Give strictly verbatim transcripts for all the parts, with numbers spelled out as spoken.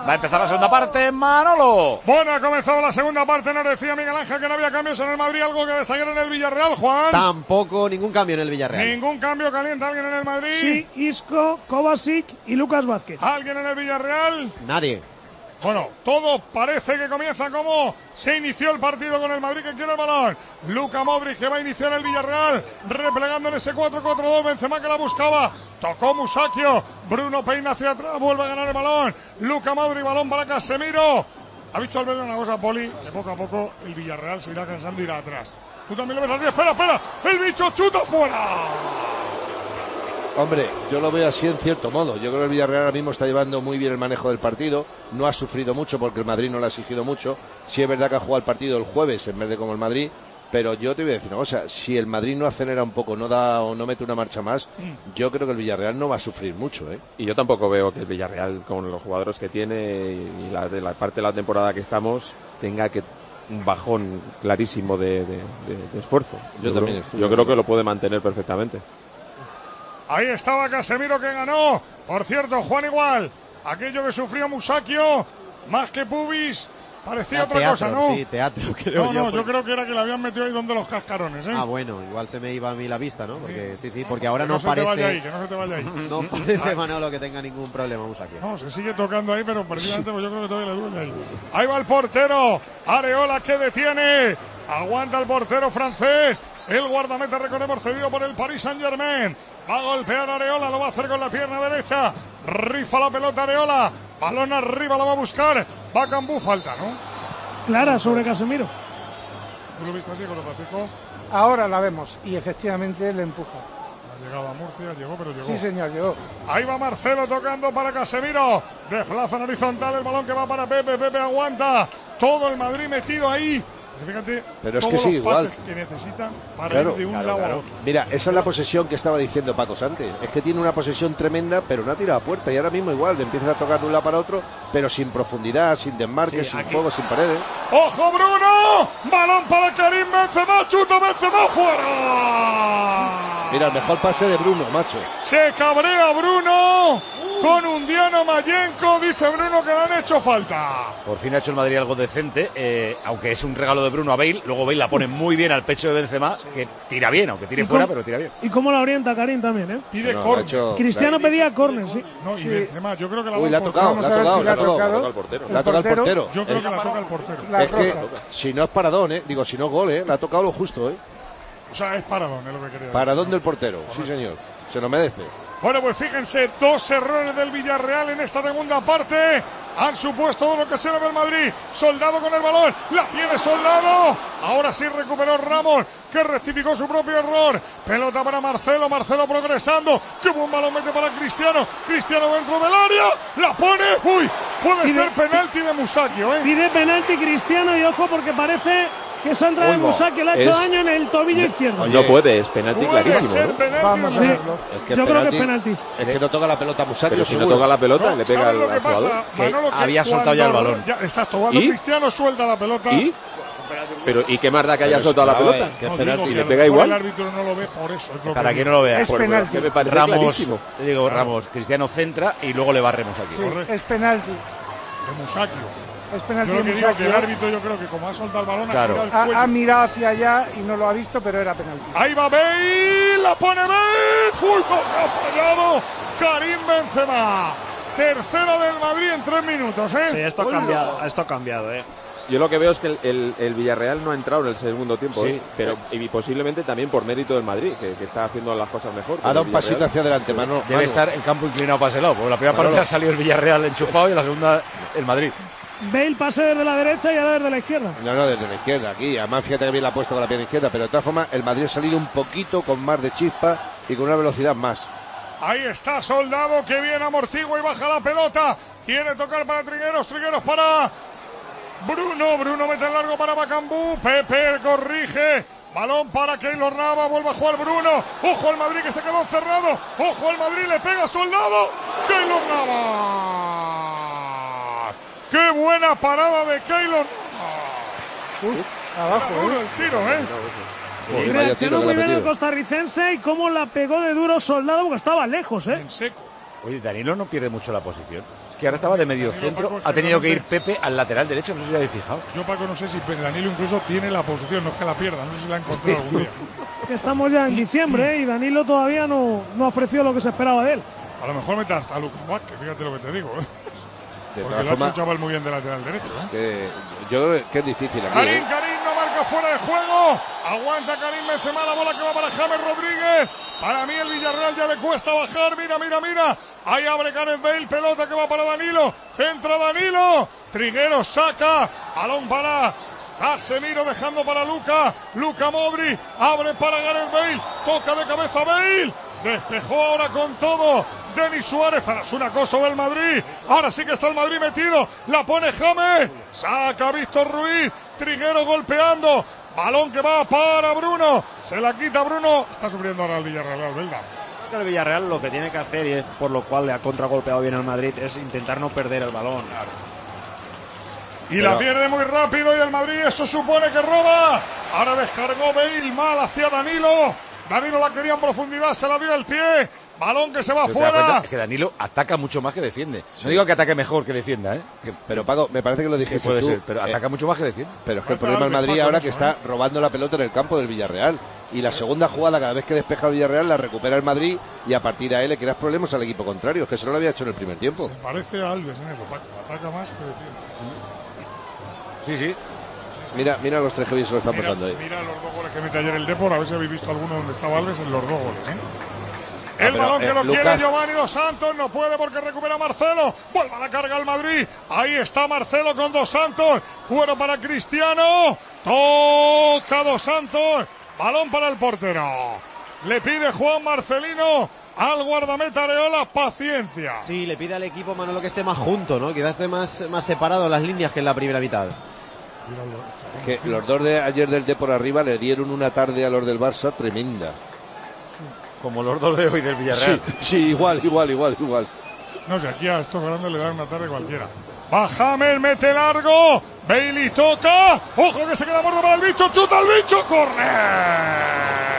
Va a empezar la segunda parte, Manolo. Bueno, ha comenzado la segunda parte. Nos decía Miguel Ángel que no había cambios en el Madrid. Algo que destacar en el Villarreal, Juan. Tampoco ningún cambio en el Villarreal. Ningún cambio. ¿Calienta alguien en el Madrid? Sí, Isco, Kovacic y Lucas Vázquez. ¿Alguien en el Villarreal? Nadie. Bueno, todo parece que comienza como se inició el partido con el Madrid que quiere el balón. Luka Modric que va a iniciar el Villarreal, replegando en ese cuatro cuatro dos. Benzema que la buscaba, tocó Musacchio, Bruno peina hacia atrás, vuelve a ganar el balón. Luka Modric, balón para Casemiro. Ha dicho Alberto una cosa, Poli, que poco a poco el Villarreal se irá cansando y irá atrás. Tú también lo ves así, espera, espera, el bicho chuta fuera. Hombre, yo lo veo así en cierto modo. Yo creo que el Villarreal ahora mismo está llevando muy bien el manejo del partido. No ha sufrido mucho porque el Madrid no le ha exigido mucho. Sí es verdad que ha jugado el partido el jueves en vez de como el Madrid. Pero yo te voy a decir una cosa. Si el Madrid no acelera un poco, no da o no mete una marcha más, yo creo que el Villarreal no va a sufrir mucho, ¿eh? Y yo tampoco veo que el Villarreal, con los jugadores que tiene y la, de la parte de la temporada que estamos, tenga que un bajón clarísimo de, de, de, de esfuerzo. Yo, yo también. Creo, yo creo que lo puede mantener perfectamente. Ahí estaba Casemiro que ganó. Por cierto, Juan, igual. Aquello que sufrió Musacchio, más que pubis, parecía otra teatro, cosa, ¿no? Sí, teatro, creo no, yo. No, yo creo que era que le habían metido ahí donde los cascarones, ¿eh? Ah, bueno, igual se me iba a mí la vista, ¿no? Porque sí, sí, porque no, ahora no, no se parece... Te vaya ahí, que no se te vaya ahí. No parece, Manolo, que tenga ningún problema Musacchio. No, se sigue tocando ahí, pero precisamente pues yo creo que todavía le duele ahí. Ahí va el portero, Areola que detiene. Aguanta el portero francés. El guardameta, recordemos, cedido por el Paris Saint-Germain. Va a golpear Areola, lo va a hacer con la pierna derecha. Rifa la pelota Areola. Balón arriba, la va a buscar. Bakambu, falta, ¿no? Clara sobre Casemiro. ¿Tú lo viste así, José Francisco? Ahora la vemos y efectivamente le empuja. Ha llegado a Murcia, llegó, pero llegó. Sí, señor, llegó. Ahí va Marcelo tocando para Casemiro. Desplaza en horizontal el balón que va para Pepe. Pepe aguanta. Todo el Madrid metido ahí. Fíjate, pero es todos que sí, los igual pases que necesitan para claro, ir de un claro, lado claro. a otro. Mira, esa es la posesión que estaba diciendo Paco antes. Es que tiene una posesión tremenda, pero no ha tirado a puerta. Y ahora mismo igual, le empiezas a tocar de un lado para otro, pero sin profundidad, sin desmarque, sí, sin aquí. Juego, sin paredes. ¡Ojo, Bruno! ¡Balón para Karim Benzema! ¡Chuta Benzema fuera! Mira, el mejor pase de Bruno, macho. Se cabrea Bruno con un Diano Mayenko. Dice Bruno que le han hecho falta. Por fin ha hecho el Madrid algo decente, eh, aunque es un regalo de Bruno a Bale. Luego Bale la pone muy bien al pecho de Benzema, que tira bien, aunque tire fuera, pero tira bien. Y cómo la orienta Karim también, ¿eh? Pide no, córner. Hecho, Cristiano pedía córner, sí. No, y sí. Benzema, yo creo que la Uy, la ha tocado, la ha tocado, la ha tocado el portero. La ha tocado el portero. Yo creo que la toca el portero. Es que, si no es paradón, ¿eh? Digo, si no es gol, ¿eh? La ha tocado lo justo, ¿eh? O sea, es paradón, es lo que quería. Paradón del portero, sí señor. Se lo merece. Bueno, pues fíjense, dos errores del Villarreal en esta segunda parte han supuesto todo lo que se ve el Madrid. Soldado con el balón, la tiene Soldado. Ahora sí recuperó Ramos, que rectificó su propio error. Pelota para Marcelo, Marcelo progresando. Qué buen balón mete para Cristiano. Cristiano dentro del área, la pone. Uy, puede pide, ser penalti de Musacchio, ¿eh? Pide penalti Cristiano y ojo porque parece que Sandra de Musacchio le ha hecho es, daño en el tobillo no, izquierdo. No puede, es penalti puede clarísimo. Ser ¿no? penalti Vamos de a verlo. Es que Yo es creo penalti, que es penalti. Es que no toca la pelota Musacchio. Pero si seguro. no toca la pelota, no, le pega al, lo que al pasa, jugador. Manolo, que había soltado ya el balón. Ya está jugando Cristiano, suelta la pelota. ¿Y? Pero ¿y qué más da que haya soltado la pelota? Que es no, penalti. Y le pega igual. El árbitro no lo ve por eso. Es lo Para que que no lo vea. Es por, penalti. Me parece Ramos, clarísimo. digo Ramos, Cristiano centra y luego le barremos aquí. Sí, es penalti. De Musacchio. Es penalti Yo lo de que digo Musacchio. que el árbitro, yo creo que como ha soltado el balón, claro. ha, girado el ha, ha mirado hacia allá y no lo ha visto, pero era penalti. Ahí va Bale, la pone Bale. Uy, cómo ha fallado Karim Benzema. Tercera del Madrid en tres minutos, ¿eh? Sí, esto ha cambiado, esto ha cambiado, ¿eh? Yo lo que veo es que el, el, el Villarreal no ha entrado en el segundo tiempo, sí. ¿eh? Pero y posiblemente también por mérito del Madrid, que, que está haciendo las cosas mejor. Ha dado un pasito hacia adelante, Manu. Debe estar el campo inclinado para ese lado, porque la primera parte ha salido el Villarreal enchufado y la segunda el Madrid. Bale pase desde la derecha y ahora desde la izquierda. No, no, desde la izquierda, aquí. Además, fíjate que bien la ha puesto con la pierna izquierda, pero de todas formas, el Madrid ha salido un poquito con más de chispa y con una velocidad más. Ahí está Soldado, que viene amortigua y baja la pelota. Quiere tocar para Trigueros, Trigueros para Bruno. Bruno mete el largo para Bakambu. Pepe corrige. Balón para Keylor Nava, vuelve a jugar Bruno. Ojo al Madrid que se quedó cerrado. Ojo al Madrid, le pega Soldado. Keylor Nava. ¡Qué buena parada de Keylor! Uf, abajo, duro el tiro, ¿eh? Y reaccionó muy bien el costarricense y cómo la pegó de duro Soldado porque estaba lejos, ¿eh? En seco. Oye, Danilo no pierde mucho la posición. que ahora estaba de medio centro, ha tenido que ir Pepe al lateral derecho, no sé si habéis fijado. Yo, Paco, no sé si Danilo incluso tiene la posición, no es que la pierda, no sé si la ha encontrado algún día. Que estamos ya en diciembre, ¿eh? Y Danilo todavía no, no ofreció lo que se esperaba de él. A lo mejor mete hasta a Lucas Vázquez, fíjate lo que te digo, ¿eh? De Porque todas lo ha hecho formas, un chaval muy bien de lateral derecho, ¿eh? que yo creo que es difícil aquí. Karim, ¿eh? Karim no marca fuera de juego. Aguanta Karim Benzema, la bola que va para James Rodríguez. Para mí el Villarreal ya le cuesta bajar. Mira, mira, mira. Ahí abre Gareth Bale, pelota que va para Danilo. Centra Danilo. Triguero saca. Balón para Casemiro, dejando para Luka. Luka Modric. Abre para Gareth Bale. Toca de cabeza Bale. Despejó ahora con todo Denis Suárez. Ahora es una cosa del Madrid. Ahora sí que está el Madrid metido. La pone James. Saca Víctor Ruiz. Triguero golpeando. Balón que va para Bruno. Se la quita Bruno. Está sufriendo ahora el Villarreal, ¿verdad? Creo que el Villarreal lo que tiene que hacer, y es por lo cual le ha contragolpeado bien al Madrid, es intentar no perder el balón. Y Pero... la pierde muy rápido y el Madrid eso supone que roba. Ahora descargó Bale mal hacia Danilo. Danilo la quería en profundidad, se la dio el pie. Balón que se va fuera. Es que Danilo ataca mucho más que defiende. No sí. digo que ataque mejor que defienda, ¿eh? Que, pero Paco, me parece que lo dijiste puede tú, ser, pero eh, ataca mucho más que defiende. Pero es que el problema del Madrid ahora que está robando la pelota en el campo del Villarreal. Y la segunda jugada, cada vez que despeja el Villarreal, la recupera el Madrid y a partir de ahí le creas problemas al equipo contrario. Es que eso no lo había hecho en el primer tiempo. Se parece a Alves en eso, Paco. Ataca más que defiende. Sí, sí. Mira, mira los tres que se lo están mira, pasando ahí. Mira los dos goles que mete ayer el Depor, a ver si habéis visto alguno donde estaba Alves en los dos goles, ¿eh? Ah, el pero, balón que eh, lo Lucas... quiere Giovanni Dos Santos, no puede porque recupera Marcelo. Vuelve a la carga al Madrid. Ahí está Marcelo con Dos Santos. Cuero para Cristiano. Toca Dos Santos. Balón para el portero. Le pide Juan Marcelino al guardameta Areola paciencia. Sí, le pide al equipo, Manolo, que esté más junto, ¿no? Quizás esté más, más separado en las líneas que en la primera mitad. Que los dos de ayer del Depor arriba le dieron una tarde a los del Barça tremenda. Como los dos de hoy del Villarreal. Sí, sí, igual, igual, igual, igual. No sé, aquí a estos grandes le dan una tarde cualquiera. Va James, mete largo. Bailey toca. Ojo que se queda muerto para el bicho. Chuta el bicho. Corner.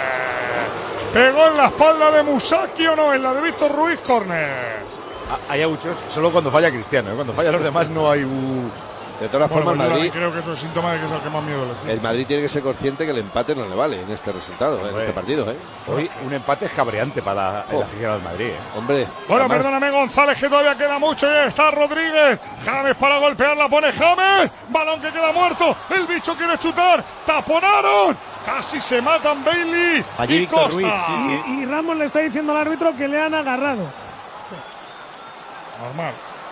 Pegó en la espalda de Musaki o no, en la de Víctor Ruiz. Corner. Hay muchos, solo cuando falla Cristiano, ¿eh? Cuando falla los demás no hay un... De todas bueno, formas, pues Madrid, creo que eso es síntoma de que es el que más miedo le tiene. El Madrid tiene que ser consciente que el empate no le vale en este resultado, hombre, en este partido. ¿eh? Hoy un empate es cabreante para oh. el aficionado del Madrid. ¿eh? Hombre. Bueno, además... perdóname, González, que todavía queda mucho. Y está Rodríguez. James para golpear, la pone James. Balón que queda muerto. El bicho quiere chutar. Taponaron. Casi se matan Bailey Allí y Víctor Costa. Ruiz, sí, sí. Y, y Ramos le está diciendo al árbitro que le han agarrado. Sí. Normal.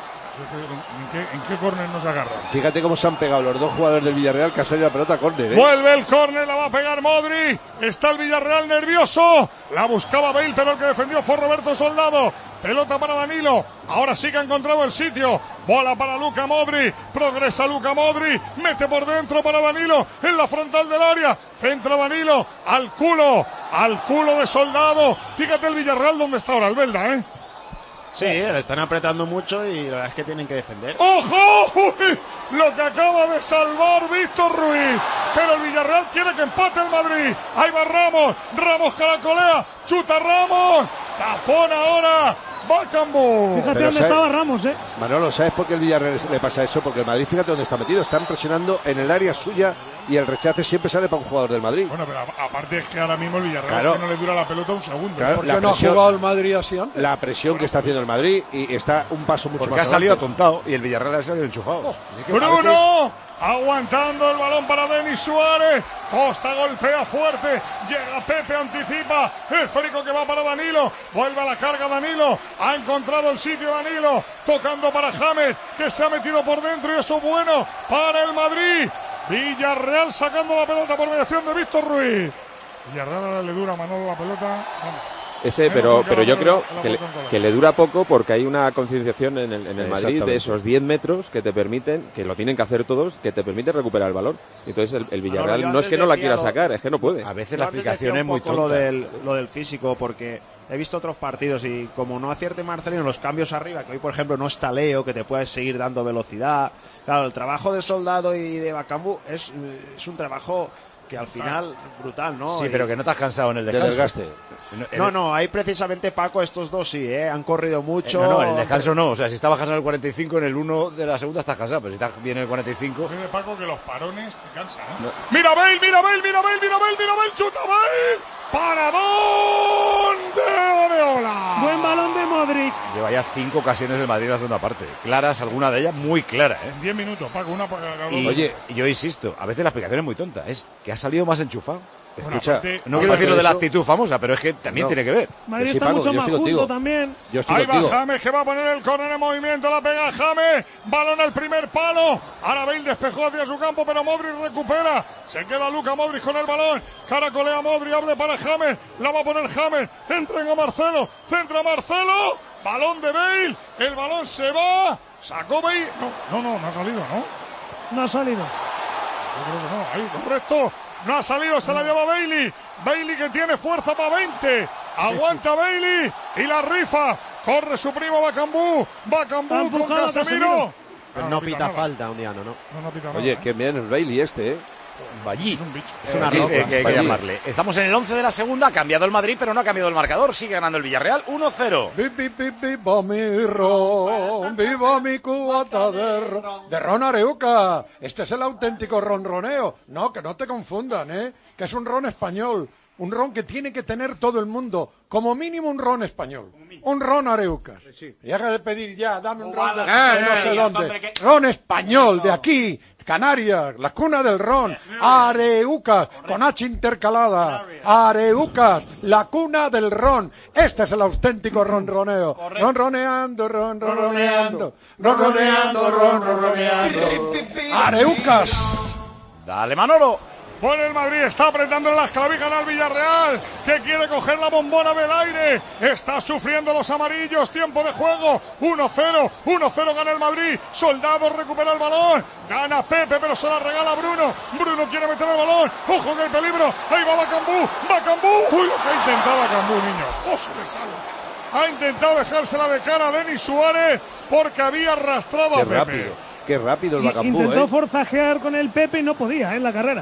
¿En qué, en qué córner nos agarra? Fíjate cómo se han pegado los dos jugadores del Villarreal que ha salido la pelota a córner. ¿eh? Vuelve el córner, la va a pegar Modric. Está el Villarreal nervioso. La buscaba Bale, pero el que defendió fue Roberto Soldado. Pelota para Danilo. Ahora sí que ha encontrado el sitio. Bola para Luka Modric. Progresa Luka Modric. Mete por dentro para Danilo. En la frontal del área. Centra Danilo. Al culo. Al culo de Soldado. Fíjate el Villarreal donde está ahora, Albelda, ¿eh? Sí, le están apretando mucho y la verdad es que tienen que defender. ¡Ojo! ¡Uy! Lo que acaba de salvar Víctor Ruiz. Pero el Villarreal quiere que empate el Madrid. Ahí va Ramos. Ramos caracolea. Chuta Ramos. Tapón ahora. Bacambú. Fíjate Pero dónde ¿sabes? estaba Ramos, ¿eh? Manolo, ¿sabes por qué el Villarreal le pasa eso? Porque el Madrid, fíjate dónde está metido. Están presionando en el área suya y el rechace siempre sale para un jugador del Madrid. Bueno, pero a- aparte es que ahora mismo el Villarreal Claro. es que no le dura la pelota un segundo. Claro, ¿Por qué la no ha presión- jugado el Madrid así antes? La presión que está haciendo el Madrid y está un paso mucho Porque más ha salido adelante. atontado y el Villarreal ha salido enchufado. Así que a veces- Bruno aguantando el balón para Denis Suárez. Costa golpea fuerte. Llega Pepe, anticipa. El Férico que va para Danilo. Vuelve a la carga Danilo. Ha encontrado el sitio Danilo. Tocando para James, que se ha metido por dentro. Y eso es bueno para el Madrid. Villarreal sacando la pelota por mediación de Víctor Ruiz. Villarreal ahora le dura a Manolo la pelota. Vamos. Ese, pero, pero yo creo que le, que le dura poco porque hay una concienciación en el, en el Madrid de esos diez metros que te permiten, que lo tienen que hacer todos, que te permiten recuperar el balón. Entonces el, el Villarreal Manolo, yo no es que no la antes quiera decía sacar, lo- es que no puede. A veces Yo la antes explicación decía es un muy poco tonta. lo del, lo del físico, porque he visto otros partidos y como no acierte Marcelino los cambios arriba, que hoy por ejemplo no está Leo, que te puedes seguir dando velocidad. Claro, el trabajo de Soldado y de Bacambú es, es un trabajo que al final, brutal, ¿no? Sí, y... pero que no te has cansado en el descanso. De desgaste. No, no, ahí precisamente, Paco, estos dos sí, ¿eh? Han corrido mucho. Eh, no, no, en el descanso no. O sea, si estabas cansado en el cuarenta y cinco, en el uno de la segunda estás cansado. Pero si estás bien en el cuarenta y cinco... Dice Paco que los parones te cansan, ¿eh? No. ¡Mira Bale, mira Bale, mira Bale, mira Bale, mira Bale! ¡Chuta Bale! ¡Paradón de Areola! Buen balón de Modric. Lleva ya cinco ocasiones del Madrid en la segunda parte. Claras, alguna de ellas muy clara, ¿eh? En diez minutos, Paco, una para cada Y, uno. Oye. y yo insisto, a veces la explicación es muy tonta. Es que ha salido más enchufado. Bueno, Escucha, aparte- No quiero aparte decir lo de la eso- actitud famosa, pero es que también No. tiene que ver. Madrid Que sí, está Paco, mucho yo más estoy junto contigo. también. Yo estoy Ahí contigo. va James, que va a poner el córner en movimiento, la pega James, balón al primer palo, ahora Bale despejó hacia su campo, pero Modric recupera, se queda Luka Modric con el balón, caracolea Modric, abre para James, la va a poner James, entrega a Marcelo, centra Marcelo, balón de Bale, el balón se va, sacó Bale, no, no, no, no ha salido, ¿no? No ha salido. Yo creo que no, ahí, correcto, no ha salido, se la lleva Bailey, Bailey que tiene fuerza para veinte, aguanta Bailey y la rifa, corre su primo Bacambú, Bacambú Ha con empujado a Casemiro. Casemiro. Pero no pita falta, un día, no, no. No, no pita Oye, nada, qué bien el Bailey este, ¿eh? Allí. es un bicho. Es una Que- roca. que- que hay que Allí. llamarle. Estamos en el once de la segunda, ha cambiado el Madrid, pero no ha cambiado el marcador. Sigue ganando el Villarreal, uno cero. Vi- vi- vi- Viva mi ron, viva mi cubata de ron, de ron Areuca. Este es el auténtico ronroneo. No, que no te confundan, ¿eh? Que es un ron español. Un ron que tiene que tener todo el mundo. Como mínimo un ron español. Un ron Areucas. Y haga de pedir ya, dame un ron de, de no sé dónde. Ron español, de aquí. Canarias, la cuna del ron. Areucas, con H intercalada. Areucas, la cuna del ron. Este es el auténtico ronroneo. Ronroneando, ronroneando. Ronroneando, ronroneando. Areucas. Dale, Manolo. Bueno, el Madrid está apretando las clavijas al Villarreal, que quiere coger la bombona del aire. Está sufriendo los amarillos. Tiempo de juego. uno cero. uno cero gana el Madrid. Soldado recupera el balón. Gana Pepe, pero se la regala Bruno. Bruno quiere meter el balón. Ojo que hay peligro. Ahí va Bacambú. Bacambú. Uy, lo que ha intentado Bacambú, niño. Oh, se le sale. Ha intentado dejársela de cara a Denis Suárez porque había arrastrado Qué a Pepe. rápido. Qué rápido el Y- Bacambú, intentó ¿eh? forzajear con el Pepe y no podía, ¿eh? En la carrera.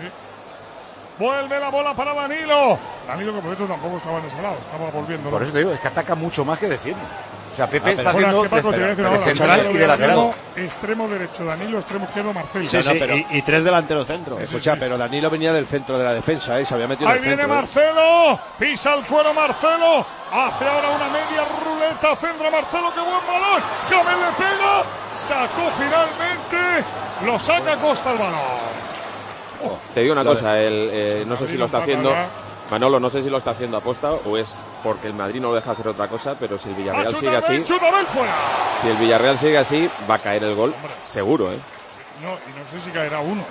Vuelve la bola para Danilo. Danilo que por cierto tampoco estaba en ese lado, estaba volviendo. Por eso te digo, es que ataca mucho más que defiende. O sea, Pepe Ah, está pero- Bueno, haciendo es que Paco, te voy a de, decir una de cosa. central y de lateral. Danilo, extremo derecho, Danilo, extremo izquierdo, Marcelo. Sí, No, no, sí, pero- y, y tres delanteros centro. Escucha, pero Danilo venía del centro de la defensa, ¿eh? Se había metido Ahí en el viene centro. ¿eh? Marcelo, pisa el cuero Marcelo, hace ahora una media ruleta, centra Marcelo, qué buen balón, James le pega, sacó finalmente, lo saca Costa el balón. Te digo una Lo de- cosa, el, eh, no sé si lo está haciendo, Ya. Manolo, no sé si lo está haciendo aposta o es porque el Madrid no lo deja hacer otra cosa, pero si el Ah, Villarreal chuta sigue así, Bale, chuta Bale fuera. si el Villarreal sigue así, va a caer el gol, seguro, ¿eh? No, y no sé si caerá uno.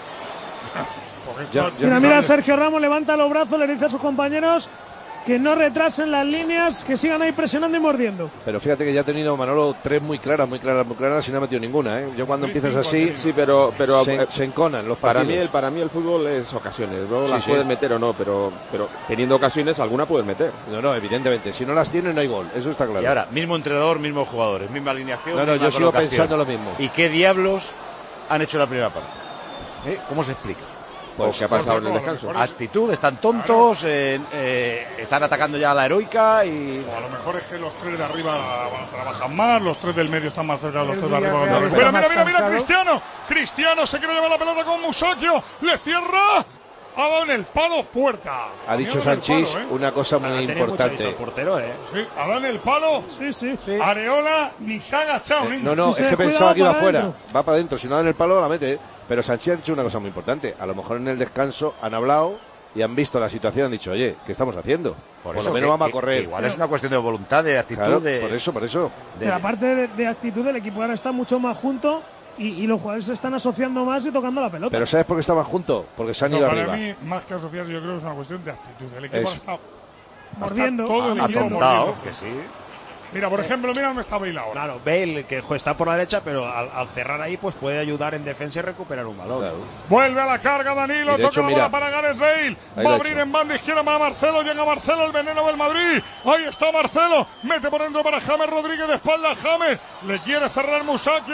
Porque esto- Ya- ya- Mira, mira, Sergio Ramos levanta los brazos, le dice a sus compañeros que no retrasen las líneas, que sigan ahí presionando y mordiendo. Pero fíjate que ya ha tenido Manolo tres muy claras, muy claras, muy claras y no ha metido ninguna, ¿eh? Yo cuando Sí, empiezas cinco, así, sí. Sí, pero, pero se, eh, se enconan los para partidos. mí, el, para mí el fútbol es ocasiones, luego Sí, las sí. puedes meter o no, pero, pero teniendo ocasiones alguna puedes meter. No, no, evidentemente. Si no las tiene, no hay gol. Eso está claro. Y ahora, mismo entrenador, mismos jugadores, misma alineación. No, no, misma yo sigo colocación. pensando lo mismo. ¿Y qué diablos han hecho la primera parte? ¿Eh? ¿Cómo se explica? Pues, ¿qué ha pasado en el no, descanso? Por eso. Actitud, están tontos, eh, eh, están atacando ya a la heroica y... O a lo mejor es que los tres de arriba bueno, trabajan más, los tres del medio están más cerca de los El tres de arriba. Villarreal Mira, está mira, más mira, mira, cansado. Cristiano. Cristiano se quiere llevar la pelota con Musacchio. Le cierra. Ha dado en el palo, puerta. Ha dicho dado en el Sanchís palo, ¿eh? una cosa Pero muy tenía mucha vista importante. el portero, ¿eh? Sí, ha dado en el palo. Sí, sí. Areola ni se ha agachado, Eh, niño. no, no, Si es se que descuida, pensaba va que iba para afuera. adentro. Va para adentro. Si no da en el palo, la mete. ¿eh? Pero Sanchís ha dicho una cosa muy importante. A lo mejor en el descanso han hablado y han visto la situación. Han dicho, oye, ¿qué estamos haciendo? Por, eso lo menos que- vamos que- a correr. que igual es una cuestión de voluntad, de actitud, Claro, de... por eso, por eso. de- Pero aparte de, de actitud, el equipo ahora está mucho más junto y, y los jugadores se están asociando más y tocando la pelota. Pero ¿sabes por qué estaban juntos? Porque se han No, ido para arriba. mí, más que asociarse, yo creo que es una cuestión de actitud. El equipo Eso. ha estado Mordiendo. está todo el ha equipo atontado, mordiendo. que sí. Mira, por ejemplo, mira dónde está Bale ahora. Claro, Bale, que jo, está por la derecha, pero al, al cerrar ahí, pues puede ayudar en defensa y recuperar un balón. Claro. Vuelve a la carga Danilo, Y de toca hecho, la mira, bola para Gareth Bale. ahí Va lo a ha abrir hecho. en banda izquierda para Marcelo. Llega Marcelo, el veneno del Madrid. Ahí está Marcelo. Mete por dentro para James Rodríguez de espalda. James le quiere cerrar Musacchio.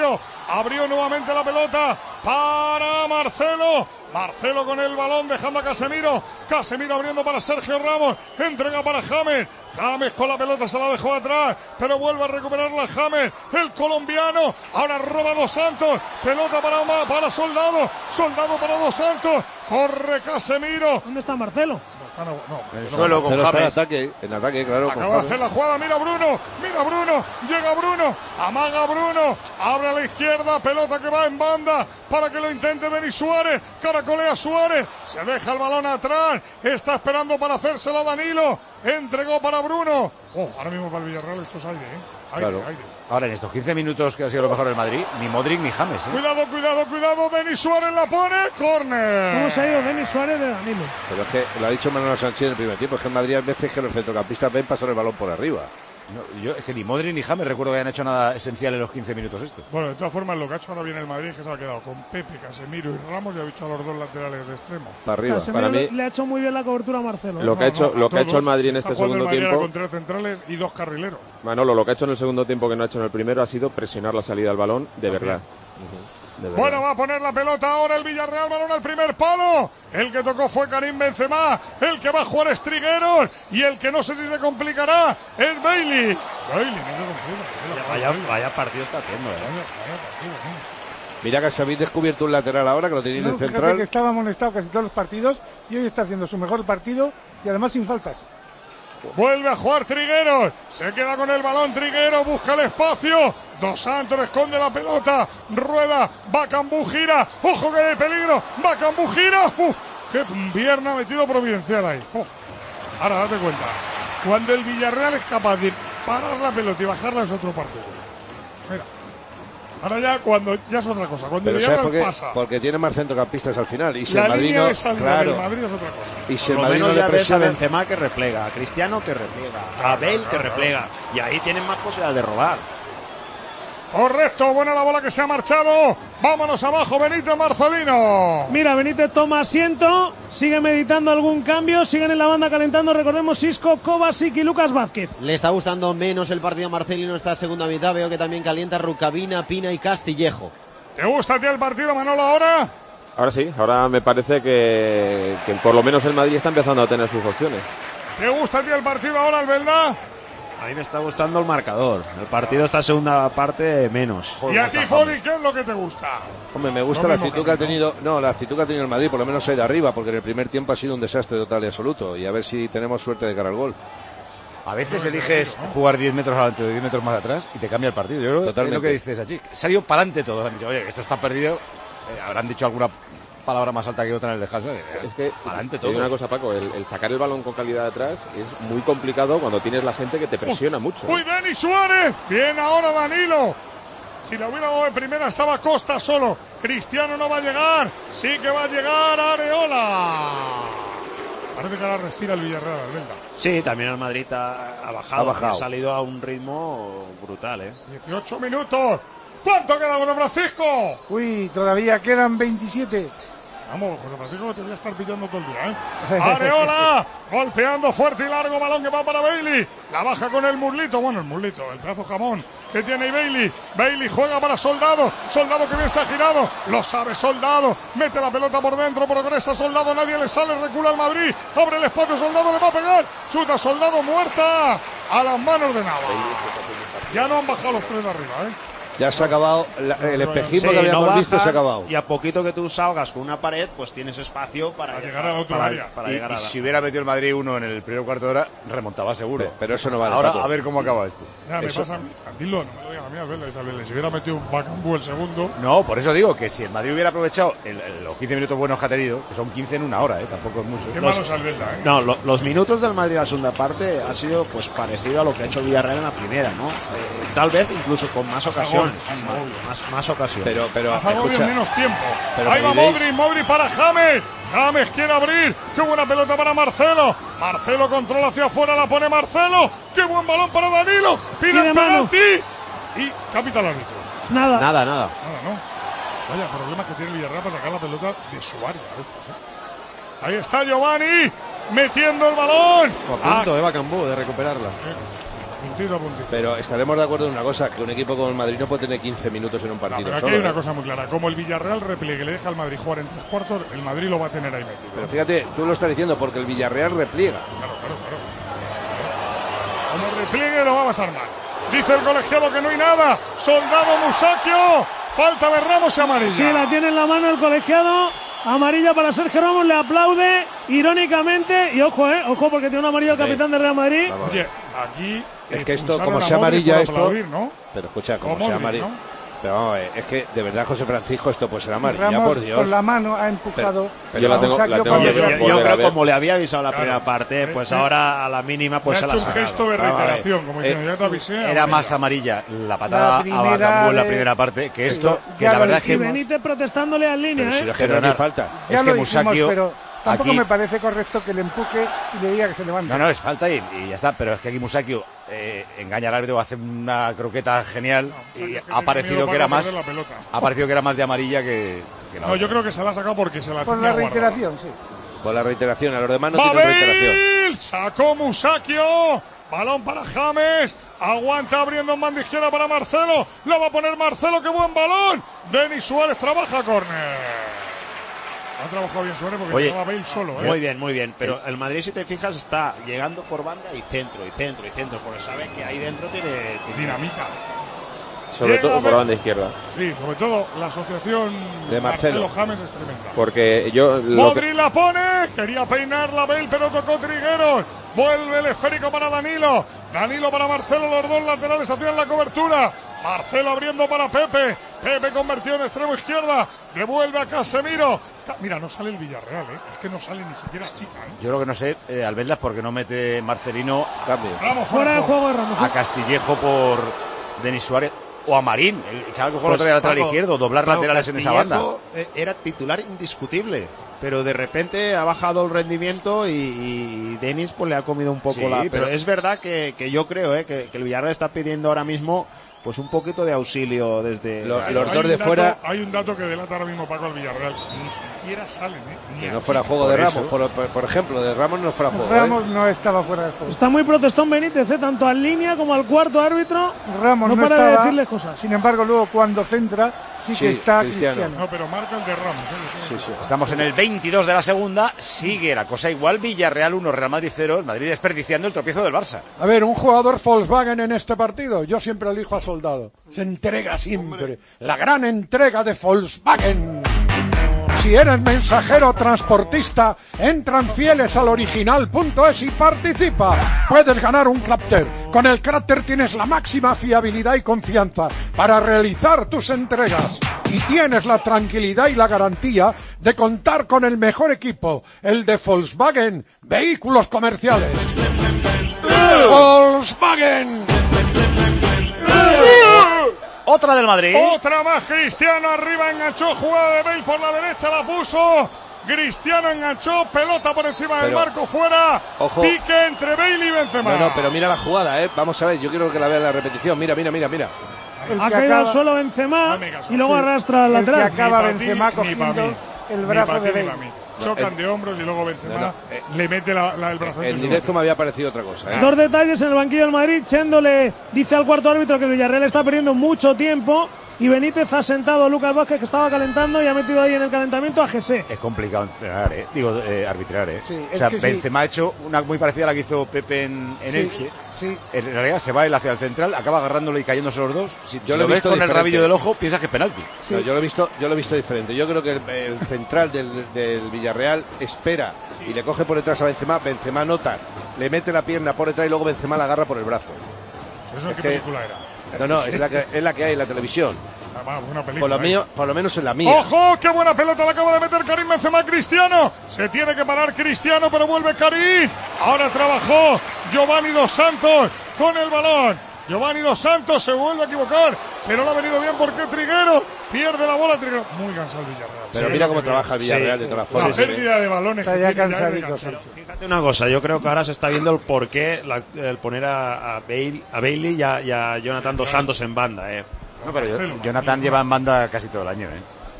Abrió nuevamente la pelota para Marcelo. Marcelo con el balón dejando a Casemiro. Casemiro abriendo para Sergio Ramos. Entrega para James. James con la pelota se la dejó atrás, pero vuelve a recuperarla James, el colombiano. Ahora roba Dos Santos. Pelota para, para Soldado. Soldado para Dos Santos. Corre Casemiro. ¿Dónde está Marcelo? No, no, no, en el no, suelo con James. En ataque, en ataque, claro. Acaba de hacer la jugada, mira Bruno, mira Bruno, llega Bruno, amaga Bruno, abre a la izquierda, pelota que va en banda para que lo intente Denis Suárez, caracolea Suárez, se deja el balón atrás, está esperando para hacérselo a Danilo, entregó para Bruno. Oh, ahora mismo para el Villarreal esto es aire, ¿eh? Aire, claro. aire. Ahora en estos quince minutos que ha sido lo mejor del Madrid, ni Modric ni James, ¿eh? Cuidado, cuidado, cuidado, Denis Suárez la pone, córner. ¿Cómo se ha ido Denis Suárez de Danilo? Pero es que lo ha dicho Manuel Sánchez en el primer tiempo, es que en Madrid a veces que los centrocampistas ven pasar el balón por arriba. No, yo es que ni Modric ni James recuerdo que hayan hecho nada esencial en los quince minutos estos. Bueno, de todas formas, lo que ha hecho ahora bien el Madrid es que se ha quedado con Pepe, Casemiro y Ramos y ha dicho a los dos laterales de extremos. Para arriba. Casemiro Para mí, le ha hecho muy bien la cobertura a Marcelo. ¿eh? Lo que, ha hecho, no, lo que ha hecho el todos. Madrid en este Está jugando segundo el Madrid tiempo, con tres centrales y dos carrileros. Manolo, lo que ha hecho en el segundo tiempo que no ha hecho en el primero ha sido presionar la salida del balón de verdad. Uh-huh. De verdad. Bueno, va a poner la pelota ahora el Villarreal, balón al primer palo. El que tocó fue Karim Benzema, el que va a jugar es Trigueros y el que no sé si se complicará es Bailey. Bailey, no se complica. Vaya, vaya partido está haciendo, ¿eh? Vaya, vaya partido, ¿no? Mira que se habéis descubierto un lateral ahora que lo tenéis No, en fíjate central. que estaba amonestado casi todos los partidos y hoy está haciendo su mejor partido y además sin faltas. Vuelve a jugar Trigueros, se queda con el balón Trigueros, busca el espacio, Dos Santos esconde la pelota, rueda, Bacambú gira, ojo que hay peligro, Bacambú gira, ¡uh! Qué pierna ha metido Providencial ahí. Oh. Ahora date cuenta, cuando el Villarreal es capaz de parar la pelota y bajarla es otro partido. Mira, ahora ya cuando ya es otra cosa, cuando Pero el ¿sabes Villarreal por qué? pasa, Porque tiene más centrocampistas al final. Y si la el Madrid línea no, de salida claro, del Madrid es otra cosa. y si Por el lo Madrid no menos le ya ves a presiona, Benzema que replega, a Cristiano que replega, a Bale claro, que claro. replega. Y ahí tienen más posibilidades de robar. Correcto, buena la bola que se ha marchado. Vámonos abajo, Benito Marcelino. Mira, Benítez toma asiento, sigue meditando algún cambio, siguen en la banda calentando, recordemos Isco, Kovacic y Lucas Vázquez. Le está gustando menos el partido a Marcelino esta segunda mitad, veo que también calienta Rucabina, Pina y Castillejo. ¿Te gusta a ti el partido, Manolo, ahora? Ahora sí, ahora me parece que, que por lo menos el Madrid está empezando a tener sus opciones. ¿Te gusta a ti el partido ahora, Albelda? A mí me está gustando el marcador. El partido esta segunda parte menos. ¿Y a ti, Foli, qué es lo que te gusta? hombre, me gusta No la mismo actitud que que ha a mí, tenido, no, la actitud que ha tenido el Madrid, por lo menos ahí de arriba, porque en el primer tiempo ha sido un desastre total y absoluto. Y a ver si tenemos suerte de cara al gol. A veces eliges jugar diez metros adelante o diez metros más atrás y te cambia el partido. Yo creo que es Totalmente. lo que dices allí. Se ha ido para adelante todo. Han dicho, oye, esto está perdido. Eh, habrán dicho alguna palabra más alta que otra en el descanso. Eh, Es que, para adelante te digo todo. una cosa, Paco, el, el sacar el balón con calidad de atrás es muy complicado cuando tienes la gente que te presiona mucho. ¡Uy, Denis Suárez! Bien ahora Danilo. Si lo hubiera dado de primera estaba Costa solo. Cristiano no va a llegar. Sí que va a llegar Areola. Parece que ahora respira el Villarreal, Albelda. Sí, también el Madrid ha, ha bajado. Ha bajado. Ha salido a un ritmo brutal, ¿eh? dieciocho minutos. ¿Cuánto queda, don Francisco? Uy, todavía quedan veintisiete. Vamos, José Francisco, te voy a estar pillando todo el día, ¿eh? Areola, golpeando fuerte y largo, balón que va para Bailey. La baja con el muslito, bueno, el muslito, el pedazo jamón que tiene ahí Bailey. Bailey juega para Soldado. Soldado que bien se ha girado. Lo sabe Soldado. Mete la pelota por dentro, progresa Soldado. Nadie le sale, recula al Madrid. Abre el espacio, Soldado le va a pegar. Chuta Soldado, muerta a las manos de Nava. Ya no han bajado los tres de arriba, ¿eh? Ya se ha acabado, la- el espejismo Sí, que habíamos no visto bajan, se ha acabado. Y a poquito que tú salgas con una pared, pues tienes espacio para, Para llegar a la otra para, área. para Y, llegar y a la... si hubiera metido el Madrid uno en el primer cuarto de hora, remontaba seguro. Pero eso no vale, Ahora Paco. a ver cómo acaba esto. Ya, me Eso- pasa a mí. Dilo, no me lo digas a mí, Albelda, dice Albelda. Si hubiera metido un Bacambú el segundo. No, por eso digo que si el Madrid hubiera aprovechado el- el- los quince minutos buenos que ha tenido, que son quince en una hora, ¿eh? Tampoco es mucho. Qué Los- malo es Albelda, ¿eh? No, lo- los minutos del Madrid en la segunda parte ha sido pues parecido a lo que ha hecho el Villarreal en la primera, ¿no? Eh, tal vez incluso con más Más ocasiones. agobio, más Más, agobio. más, más ocasiones. Pero, pero, Más agobio en escucha, menos tiempo. pero Ahí va me diréis- Modric, Modric para James. James quiere abrir. Qué buena pelota para Marcelo. Marcelo controla hacia afuera, la pone Marcelo. Qué buen balón para Danilo. Pide Tiene el mano. penalti. Y capital árbitro. Nada. Nada, nada. Nada, no. Vaya problemas que tiene el Villarreal para sacar la pelota de su área a veces, ¿eh? Ahí está Giovanni metiendo el balón. A punto de Bacambú de recuperarla. Ah, Puntito a puntito. Pero estaremos de acuerdo en una cosa, que un equipo como el Madrid no puede tener quince minutos en un partido. No, pero aquí solo, hay una ¿eh? cosa muy clara. Como el Villarreal repliegue y le deja al Madrid jugar en tres cuartos, el Madrid lo va a tener ahí metido. Pero fíjate, tú lo estás diciendo porque el Villarreal repliega. Claro, claro, claro. Como repliegue lo va a pasar mal. Dice el colegiado que no hay nada. Soldado Musacchio. Falta de Ramos y amarilla. Sí, la tiene en la mano el colegiado. Amarilla para Sergio Ramos, le aplaude irónicamente. Y ojo, eh, ojo, porque tiene una amarilla el capitán de Real Madrid. Oye, aquí. Es que esto, como sea amarilla, esto. Aplaudir, ¿no? Pero escucha, como Como sea Modric, amarilla. ¿no? Pero vamos, es que de verdad, José Francisco, esto puede ser amarilla, Ramos por Dios. con la mano ha empujado. Pero, pero yo la tengo, la tengo yo, que yo, yo creo que como le había avisado la Claro. primera parte, pues Eh, ahora a la mínima pues Le se ha la hecho ha un sacado. gesto de reiteración, como diciendo, Eh, ya te avisé. Era amarilla. más amarilla la patada La a primera Bagambú en la de- primera parte que esto, ya que la lo verdad es Y que dijimos. Benítez protestándole al línea, Pero si eh. no es que no Perdonad. hace falta. Ya es lo que dijimos, Musacchio pero tampoco aquí- me parece correcto que le empuje y le diga que se levante. No, no, es falta y, y ya está. Pero es que aquí Musacchio eh, engaña al árbitro, hace una croqueta genial No, y Musacchio que ha parecido tiene que miedo era para más, perder la pelota. ha parecido que era más de amarilla que, que la No, otra. yo creo que se la ha sacado porque se la Por tenía la guardada. reiteración, sí. Por la reiteración, a los demás no tienen reiteración. Babel sacó Musacchio. Balón para James. Aguanta abriendo en banda izquierda para Marcelo. Lo va a poner Marcelo. ¡Qué buen balón! Denis Suárez trabaja córner. Ha trabajado bien Suárez porque Oye, llegaba Bale solo, ¿eh? Muy bien, muy bien. Pero el Madrid, si te fijas, está llegando por banda y centro, y centro, y centro, porque sabe que ahí dentro tiene, tiene Dinamita. Sobre Llega todo por Bale. la banda izquierda. Sí, sobre todo la asociación De Marcelo. James es tremenda. Porque yo lo que- Modric la pone, quería peinarla Bale, pero tocó Trigueros. Vuelve el esférico para Danilo. Danilo para Marcelo, los dos laterales hacían la cobertura. Marcelo abriendo para Pepe. Pepe convertido en extremo izquierda. Devuelve a Casemiro. Ca- Mira, no sale el Villarreal, ¿eh? Es que no sale ni siquiera chica, ¿eh? Yo creo que no sé, eh, Albeldas, porque no mete Marcelino Cambio. Vamos, Fuera de juego de Ramos. a ¿eh? Castillejo por Denis Suárez o a Marín, el chaval que juega Pues, otro día lateral Paco, izquierdo, doblar Paco laterales en esa banda. Castillejo, eh, Era titular indiscutible, pero de repente ha bajado el rendimiento y, y Denis pues le ha comido un poco Sí, la. Pero, pero- es verdad que, que yo creo eh, que, que el Villarreal está pidiendo ahora mismo pues un poquito de auxilio desde. Lo- Hay- los hay dos un de dato- fuera- Hay un dato que delata ahora mismo Paco al Villarreal. Ni siquiera salen, ¿eh? Ni Que a no fuera chica. juego Por de eso. Ramos, por, por- por ejemplo, de Ramos no fuera juego. ¿eh? Ramos no estaba fuera de juego. Está muy protestón Benítez, ¿eh? Tanto al línea como al cuarto árbitro. Ramos no no, para de estaba. decirle cosas. Sin embargo, luego cuando centra, sí, Sí, que está Cristiano. Cristiano. No, pero marca el de Ramos. ¿eh? Sí, sí. Estamos en el veintidós de la segunda, sigue la cosa igual, Villarreal uno, Real Madrid cero, el Madrid desperdiciando el tropiezo del Barça. A ver, un jugador Volkswagen en este partido. Yo siempre elijo a Soldado. Se entrega siempre. La gran entrega de Volkswagen. Si eres mensajero o transportista, entran fieles al original punto es y participa. Puedes ganar un Crafter. Con el Crafter tienes la máxima fiabilidad y confianza para realizar tus entregas. Y tienes la tranquilidad y la garantía de contar con el mejor equipo, el de Volkswagen Vehículos Comerciales. Volkswagen. Otra del Madrid. Otra más Cristiano, arriba enganchó, jugada de Bale por la derecha, la puso. Cristiano enganchó, pelota por encima del Pero, marco, fuera. ojo. Pique entre Bale y Benzema. No, no, pero mira la jugada, ¿eh? Vamos a ver, yo quiero que la vea en la repetición. Mira, mira, mira, mira. El Ha que caído al acaba- suelo Benzema Hazme caso. y luego Sí. arrastra al el que lateral. acaba Ni pa' ti, Benzema ni pa' cogiendo mí. el Ni brazo pa' ti, de ni Bale. pa' mí. Chocan el- de hombros y luego Benzema No, no, eh, le mete la, la- el brazo. En directo me había parecido otra cosa, ¿eh? Dos detalles en el banquillo del Madrid. Chendo le dice al cuarto árbitro que el Villarreal está perdiendo mucho tiempo. Y Benítez ha sentado a Lucas Vázquez, que estaba calentando, y ha metido ahí en el calentamiento a José. Es complicado entrenar, ¿eh? Digo, eh, arbitrar, ¿eh? Sí, o es sea, que sí. Benzema ha hecho una muy parecida a la que hizo Pepe en, en Sí, Elche. sí. En realidad se va él hacia el central, acaba agarrándolo y cayéndose los dos. Si Yo yo lo lo he ves visto con el diferente. rabillo del ojo, piensas que es penalti. Sí. No, yo lo he visto, yo lo he visto diferente. Yo creo que el, el central del, del Villarreal espera y le coge por detrás a Benzema. Benzema nota, le mete la pierna por detrás y luego Benzema la agarra por el brazo. ¿Eso en Es qué que- película era? No, no, es la que, es la que hay en la televisión. Ah, va, una película. Por lo, ¿eh? mío, por lo menos en la mía. ¡Ojo! ¡Qué buena pelota la acaba de meter Karim Benzema! Cristiano. Se tiene que parar Cristiano, pero vuelve Karim. Ahora trabajó Giovanni Dos Santos con el balón. Giovanni Dos Santos se vuelve a equivocar, pero le ha venido bien porque Triguero pierde la bola. Triguero. Muy cansado el Villarreal. Pero Sí, mira lo cómo que trabaja el tiene. Villarreal Sí. de todas La formas. pérdida de balones. Está que ya tiene es de cansadico, cansado. sí. Fíjate una cosa, yo creo que ahora se está viendo el porqué la- el poner a, a, Bale, a Bailey y a, y a Jonathan Dos Santos en banda, eh. No, pero yo- Marcelo, Jonathan Marcelo. lleva en banda casi todo el año, ¿eh?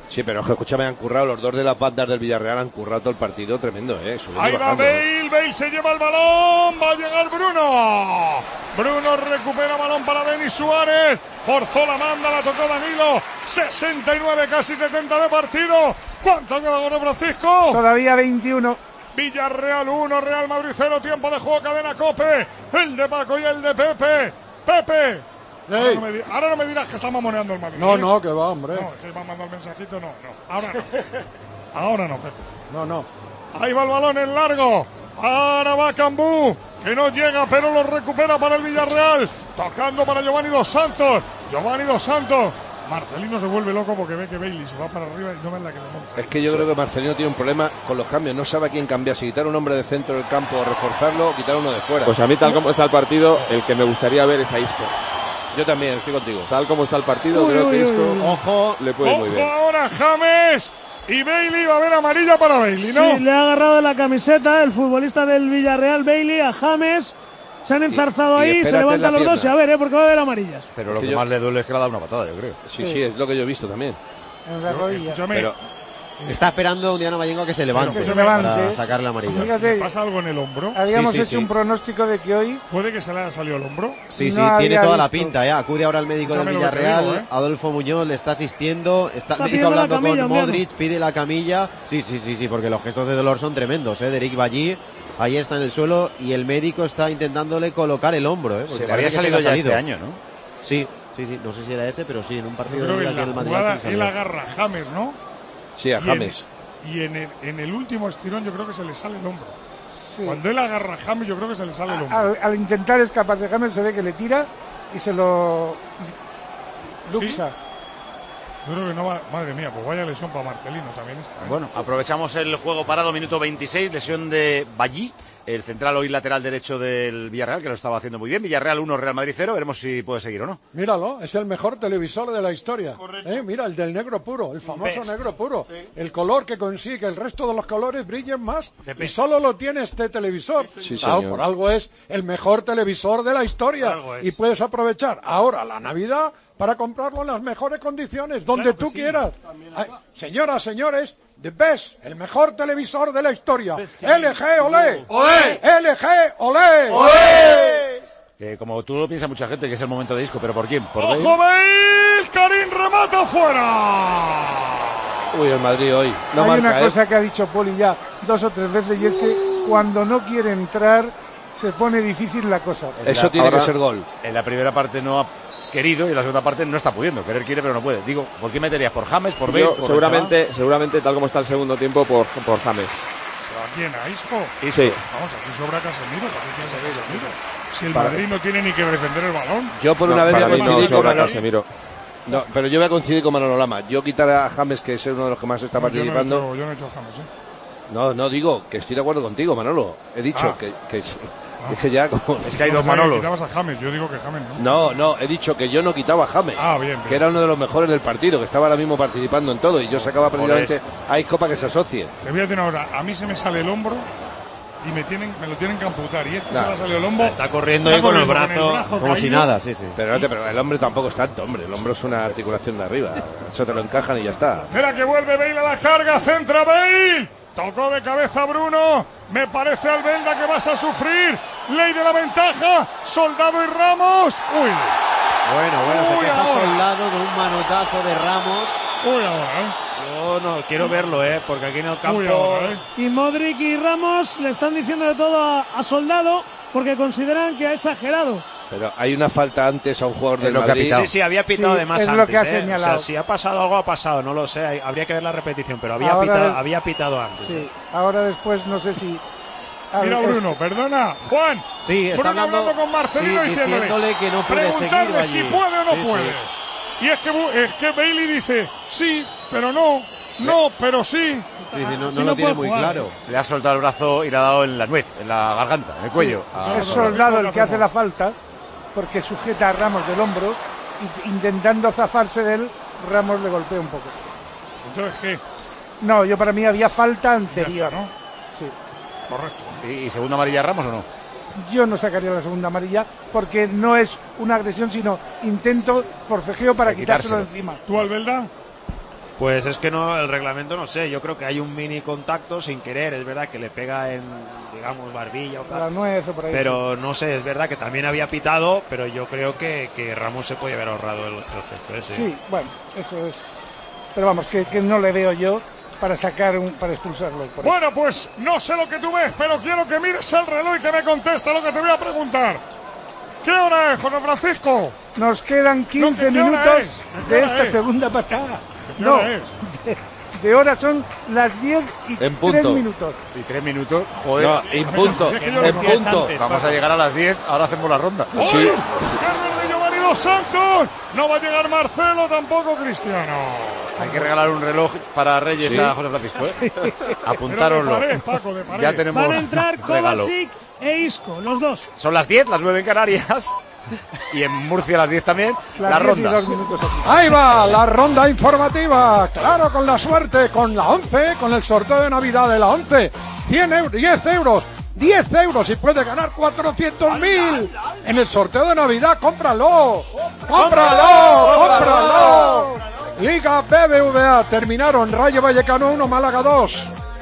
Sí, pero escúchame, han currado los dos de las bandas del Villarreal, han currado todo el partido tremendo, ¿eh? Ahí va Bale, Bale se lleva el balón, va a llegar Bruno. Bruno recupera balón para Denis Suárez, forzó la manda, la tocó Danilo. sesenta y nueve, casi setenta de partido. ¿Cuánto queda, Don Francisco? Todavía veintiuno. Villarreal uno, Real Madrid cero, tiempo de juego, cadena COPE. El de Paco y el de Pepe. Pepe. Ahora no, me, ahora no me dirás que está mamoneando el Madrid. No, ¿eh? no, que va, hombre. No, es que va a mandar el mensajito, no, no. Ahora no. Ahora no, Pepe. No, no. Ahí va el balón en largo. Ahora va Cambú, que no llega, pero lo recupera para el Villarreal. Tocando para Giovanni Dos Santos. Giovanni Dos Santos. Marcelino se vuelve loco porque ve que Bailey se va para arriba y no ve la que le monta. Es que yo creo que Marcelino tiene un problema con los cambios. No sabe a quién cambiar. Si quitar un hombre de centro del campo o reforzarlo, o quitar uno de fuera. Pues a mí, tal como está el partido, el que me gustaría ver es a Isco. Yo también, estoy contigo. Tal como está el partido, uy, creo uy, que Isco uy, uy. Ojo, le puede Ojo muy bien. ahora James. Y Bailey va a ver amarilla para Bailey, ¿no? Sí, le ha agarrado la camiseta el futbolista del Villarreal, Bailey, a James. Se han enzarzado y ahí, se espérate levantan la los pierna. dos y a ver, ¿eh? Porque va a haber amarillas. Pero lo Es que que yo- más le duele es que le ha dado una patada, yo creo. Sí, sí, es lo que yo he visto también. En la rodilla. Escúchame, Pero está esperando un Diana Mayengo que se levante Que se levante. para sacarle la amarilla. Fíjate, ¿pasa algo en el hombro? habíamos Sí, sí, hecho sí. un pronóstico de que hoy ¿Puede que se le haya salido el hombro? Sí, sí, No tiene había toda la visto. pinta, ¿eh? Acude ahora el médico del Escúchame lo que te Villarreal, digo, ¿eh? Adolfo Muñoz le está asistiendo, está el Está médico pidiendo la hablando camilla, con Diana. Modric, pide la camilla. Sí, sí, sí, sí, porque los gestos de dolor son tremendos, ¿eh? De Eric Ballí, ahí está en el suelo y el médico está intentándole colocar el hombro, ¿eh? Porque Se le parece había que se salido le ha ya este año, ¿no? Sí, sí, sí, no sé si era ese, pero sí, en un Yo partido creo de que Liga en que la el Madrid jugada se le él salió. agarra a James, ¿no? Sí, a Y en- James. Y en el, en el último estirón yo creo que se le sale el hombro. sí, Cuando él agarra a James yo creo que se le sale el hombro. al, al intentar escapar de James se ve que le tira y se lo luxa. Yo creo que no va. Madre mía, pues vaya lesión para Marcelino también esta, ¿eh? Bueno, aprovechamos el juego parado, minuto veintiséis, lesión de Ballí, el central hoy lateral derecho del Villarreal, que lo estaba haciendo muy bien. Villarreal uno, Real Madrid cero, veremos si puede seguir o no. Míralo, es el mejor televisor de la historia. ¿Eh? Mira, el del negro puro, el famoso negro puro. El color que consigue que el resto de los colores brillen más. Y solo lo tiene este televisor. Sí, Claro, señor. por algo es el mejor televisor de la historia. Y puedes aprovechar ahora la Navidad para comprarlo en las mejores condiciones, donde tú quieras. Ay, señoras, señores, the best, el mejor televisor de la historia. L G, olé. L G, olé. Que como tú lo piensa mucha gente, que es el momento de disco, pero ¿por quién? ¿Por Bale? ¡Ojo, Bale! ¡Karim remata fuera! Uy, el Madrid hoy. No Hay marca, una ¿eh? cosa que ha dicho Poli ya dos o tres veces y es que cuando no quiere entrar se pone difícil la cosa. Eso tiene Ahora, que ser gol. En la primera parte no ha querido y en la segunda parte no está pudiendo. Querer quiere, pero no puede. Digo, ¿por qué meterías? ¿Por James? ¿Por Bale? Yo, ¿Por seguramente, seguramente, tal como está el segundo tiempo, por, por James. ¿Pero a quién? ¿A Isco? Sí. Vamos, aquí sobra Casemiro. ¿Para qué quieres a Casemiro? Si el Para- Madrid no tiene ni que defender el balón. Yo por No, una vez voy para a mí no coincidir con sobra Manolo. Casemiro. No, pero yo voy a coincidir con Manolo Lama. Yo quitar a James, que es uno de los que más está No, yo, no he participando. hecho, yo no he hecho a James, ¿eh? No, no digo que estoy de acuerdo contigo, Manolo. He dicho Ah. que, que dije ya como. Es que hay No dos sabía que Manolos. quitabas a James, yo digo que James no. No, no, he dicho que yo no quitaba a James. Ah, bien, bien. Que era uno de los mejores del partido, que estaba ahora mismo participando en todo. Y yo sacaba precisamente a Isco para que se asocie. Te voy a decir una cosa, a mí se me sale el hombro y me tienen me lo tienen que amputar. Y este Nah. se le ha salido el hombro. Está corriendo Está ahí con el corriendo brazo. Como si caído. nada, sí, sí. Pero, espérate, pero el hombre tampoco es tanto, hombre. El hombro es una articulación de arriba. Eso te lo encajan y ya está. Espera que vuelve Bale a la carga, centra Bale. Tocó de cabeza Bruno. Me parece Albelda que vas a sufrir. Ley de la ventaja. Soldado y Ramos. Uy. Bueno, bueno, se Uy, queja ahora. Soldado de un manotazo de Ramos. Uy, ahora, ¿eh? Yo no quiero verlo, ¿eh? Porque aquí en el campo. Uy, ahora, ¿eh? Y Modric y Ramos le están diciendo de todo a, a Soldado porque consideran que ha exagerado. Pero hay una falta antes a un jugador Es del lo que ha Madrid. pitado. Sí, sí, había pitado Sí, de más es antes. lo que ha ¿eh? señalado. O sea, si ha pasado algo, ha pasado. No lo sé. hay- Habría que ver la repetición, pero había, Ahora pitado, es- había pitado antes. Sí, ahora después no sé si... A Mira ver, Bruno, perdona. Juan. Sí, está Bruno hablando, con Marcelino sí, diciéndole, diciéndole que no puede seguir preguntarle allí. si puede o no Sí, sí. puede. Y es que, Bu- es que Bailey dice, sí, pero no, no, pero sí. Sí, sí, no, Si no no lo tiene puede muy jugar. claro. Le ha soltado el brazo y le ha dado en la nuez, en la garganta, en el cuello. Ah, es Soldado el que hace la falta porque sujeta a Ramos del hombro y intentando zafarse de él, Ramos le golpea un poco. Entonces, ¿qué? No, yo para mí había falta anterior. Ya está, ¿no? Sí. Correcto. ¿Y, y segunda amarilla a Ramos o no? Yo no sacaría la segunda amarilla porque no es una agresión, sino intento forcejeo para De quitárselo de quitárselo. encima. ¿Tú, Albelda? Pues es que no, el reglamento no sé, yo creo que hay un mini contacto sin querer, es verdad que le pega en, digamos, barbilla o tal. La nuez o por ahí. Pero no sé, es verdad que también había pitado, pero yo creo que, que Ramos se podía haber ahorrado el, el gesto ese. Sí, bueno, eso es. Pero vamos, que, que no le veo yo para sacar un, para expulsarlo. Por bueno, pues no sé lo que tú ves, pero quiero que mires el reloj y que me conteste lo que te voy a preguntar. ¿Qué hora es, José Francisco? Nos quedan quince no, minutos es? de esta es? segunda patada. ¿Qué No, hora es? de, de hora son las diez y En tres punto. minutos. Y tres minutos, joder. No, en punto, Es que yo en lo decía punto. antes. Vamos a llegar a las diez, ahora hacemos la ronda. ¡Uy! Sí. ¡Carmen de Giovanni Dos Santos! No va a llegar Marcelo, tampoco Cristiano. Hay que regalar un reloj para Reyes Sí. a José Francisco, ¿eh? Pero Apuntároslo. de pared, Paco, de pared. Ya tenemos Van a entrar regalo. Kovacic e Isco, los dos. Son las diez, las nueve en Canarias. Y en Murcia a las diez también. Las La diez y ronda. dos minutos aquí. Ahí va la ronda informativa. Claro, con la suerte, con la once, con el sorteo de Navidad de la once. cien euros, diez euros. diez euros y puede ganar cuatrocientos mil en el sorteo de Navidad. ¡Cómpralo! ¡Cómpralo! ¡Cómpralo! Liga B B V A. Terminaron Rayo Vallecano uno, Málaga dos.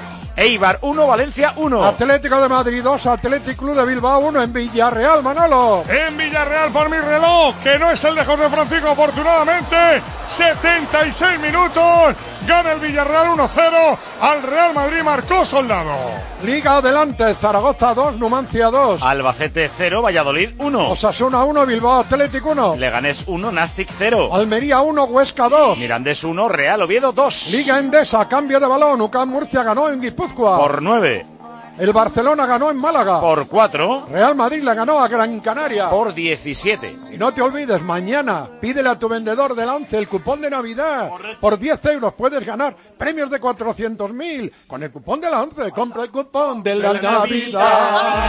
Eibar uno, Valencia uno. Atlético de Madrid dos, Atlético Club de Bilbao uno en Villarreal, Manolo. En Villarreal por mi reloj, que no es el de José Francisco, afortunadamente. setenta y seis minutos. Gana el Villarreal uno cero. Al Real Madrid marcó Soldado. Liga adelante, Zaragoza dos, Numancia dos. Albacete cero, Valladolid uno. Osasuna uno, Bilbao Atlético uno. Leganés uno, Nastic cero. Almería uno, Huesca dos. Mirandés uno, Real Oviedo dos. Liga Endesa, cambio de balón, U C A M Murcia ganó en Guipúzcoa. Por nueve. El Barcelona ganó en Málaga. Por cuatro. Real Madrid le ganó a Gran Canaria. Por diecisiete. Y no te olvides, mañana pídele a tu vendedor del once el cupón de Navidad. Por diez euros puedes ganar premios de cuatrocientos mil. Con el cupón de la once, compra el cupón de la Navidad.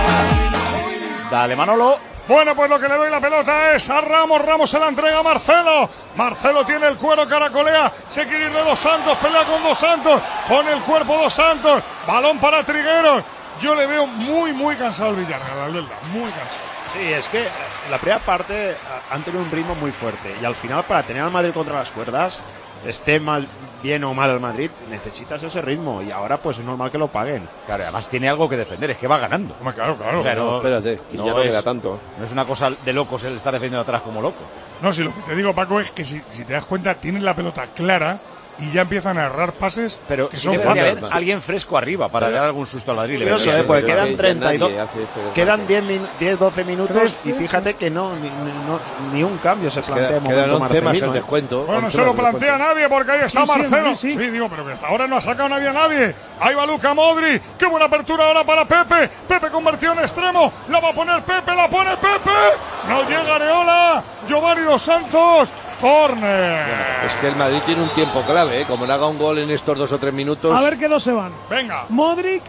Dale, Manolo. Bueno, pues lo que le doy la pelota es a Ramos. Ramos se la entrega a Marcelo. Marcelo tiene el cuero, caracolea. Se quiere ir de Dos Santos. Pelea con Dos Santos. Pone el cuerpo Dos Santos. Balón para Trigueros. Yo le veo muy, muy cansado el Villarreal, Albelda. Muy cansado. Sí, es que la primera parte han tenido un ritmo muy fuerte. Y al final, para tener al Madrid contra las cuerdas, esté mal, bien o mal el Madrid, necesitas ese ritmo. Y ahora, pues es normal que lo paguen. Claro, además tiene algo que defender, es que va ganando. Hombre, claro, claro. O sea, no, Espérate. Y no ya no es, queda tanto. no es una cosa de locos el estar defendiendo atrás como loco. No, si lo que te digo, Paco, es que si, si te das cuenta, tienen la pelota clara y ya empiezan a errar pases Pero que sí son que debería fáciles. haber alguien fresco arriba para dar algún susto al Madrid. Le Curioso, vendría ¿eh? Porque Yo creo quedan que treinta y dos. nadie hace ese desmarque. Quedan diez, doce minutos Tres, y sí, fíjate que no ni, ni- no, ni un cambio se plantea Queda, en quedan momento once más Marcelino, el ¿eh? descuento. Bueno, no once se lo más el plantea descuento. nadie porque ahí está Sí, sí, Marcelo. sí, sí. digo, pero que hasta ahora no ha sacado nadie a nadie. Ahí va Luka Modric. Qué buena apertura ahora para Pepe. Pepe convertido en extremo. La va a poner Pepe, la pone Pepe. No llega Areola. Giovanni Dos Santos. Córner. Es que el Madrid tiene un tiempo clave, ¿eh? Como le haga un gol en estos dos o tres minutos, A ver qué dos se van. Venga. Modric,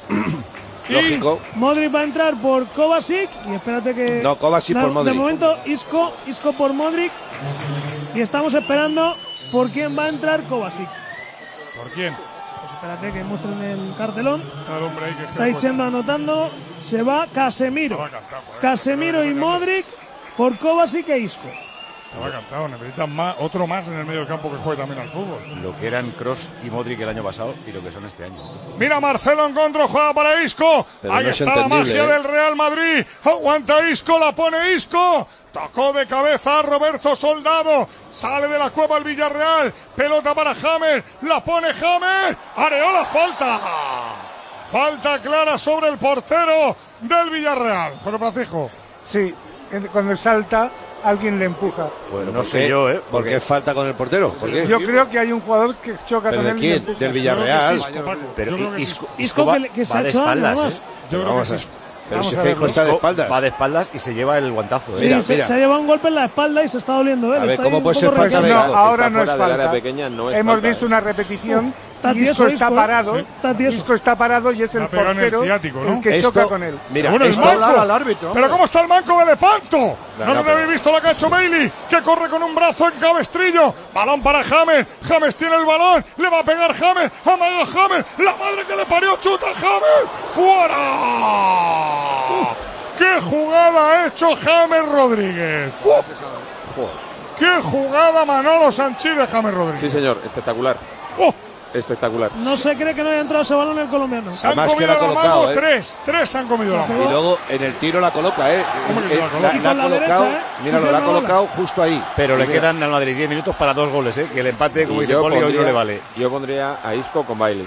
lógico. Modric va a entrar por Kovacic y espérate que... No, Kovacic Na- por Modric. De momento Isco, Isco por Modric y estamos esperando por quién va a entrar Kovacic. ¿Por quién? Pues espérate que muestren el cartelón. Está el hombre ahí que Está Ichendo anotando. Se va Casemiro. Estaba cantado, eh. Casemiro y Modric por Kovacic e Isco. Estaba cantado. Necesitan más, otro más en el medio del campo que juegue también al fútbol. Lo que eran Kroos y Modric el año pasado y lo que son este año. Mira Marcelo en contra, juega para Isco. Pero Ahí no es está la entendible, magia ¿eh? del Real Madrid. Aguanta Isco, la pone Isco. Tocó de cabeza a Roberto Soldado. Sale de la cueva el Villarreal. Pelota para James. La pone James. Areola, falta. Falta clara sobre el portero del Villarreal. José Francisco. Sí, en- cuando salta, alguien le empuja. Pues no ¿Por sé qué? yo, ¿eh? ¿Por qué falta con el portero? ¿Por qué? Yo creo que hay un jugador que choca ¿Pero con de él y quién? le empuja. ¿Del Villarreal? Yo creo que es Isco, Paco. Pero Yo creo que es Isco, Isco. Isco Isco va, que le- que se va ha de hecho daño, espaldas, además. ¿eh? Yo creo que Vamos es a- Isco. Pero Vamos si a es que verlo. Isco está de Isco espaldas. va de espaldas y se lleva el guantazo, ¿eh? Sí, Mira, se, mira. se ha llevado un golpe en la espalda y se está doliendo él. A ver, Está ¿cómo ahí puede un ser poco falta de- requerido. No, ahora Está no es fuera del área falta. pequeña, no es Hemos falta, visto ¿eh? una repetición. Está y tieso Isco está Isco, ¿eh? parado. Sí, está tieso. Isco está parado y es La el pega en el portero ciático, ¿no? el que Esto- choca con él. Mira, Bueno, el esto- manco. hablar al árbitro, Pero hombre. ¿cómo está el manco de Lepanto? No, No, se no, me pero- habéis visto lo que ha hecho Bailey, que corre con un brazo en cabestrillo. Balón para James. James tiene el balón. Le va a pegar James. Amaga James. La madre que le parió, chuta James. ¡Fuera! ¡Qué jugada ha hecho James Rodríguez! ¡Uf! Joder. ¡Qué jugada, Manolo Sanchís de James Rodríguez! Sí, señor, espectacular. ¡Oh! Espectacular. No se cree que no haya entrado ese balón el colombiano. Se han Además comido que la ha la colocado, mano ¿eh? tres. Tres han comido la mano. Y luego en el tiro la coloca, ¿eh? ¿Cómo que se la Eh, coloca? la, Y la con ha la colocado, derecha, ¿eh? míralo, Sucia la ha la colocado justo ahí. Pero Y le mira, quedan al Madrid diez minutos para dos goles, ¿eh? Que el empate, como Y dice yo Poli, hoy no pondría- le vale. Yo pondría a Isco con Bailey.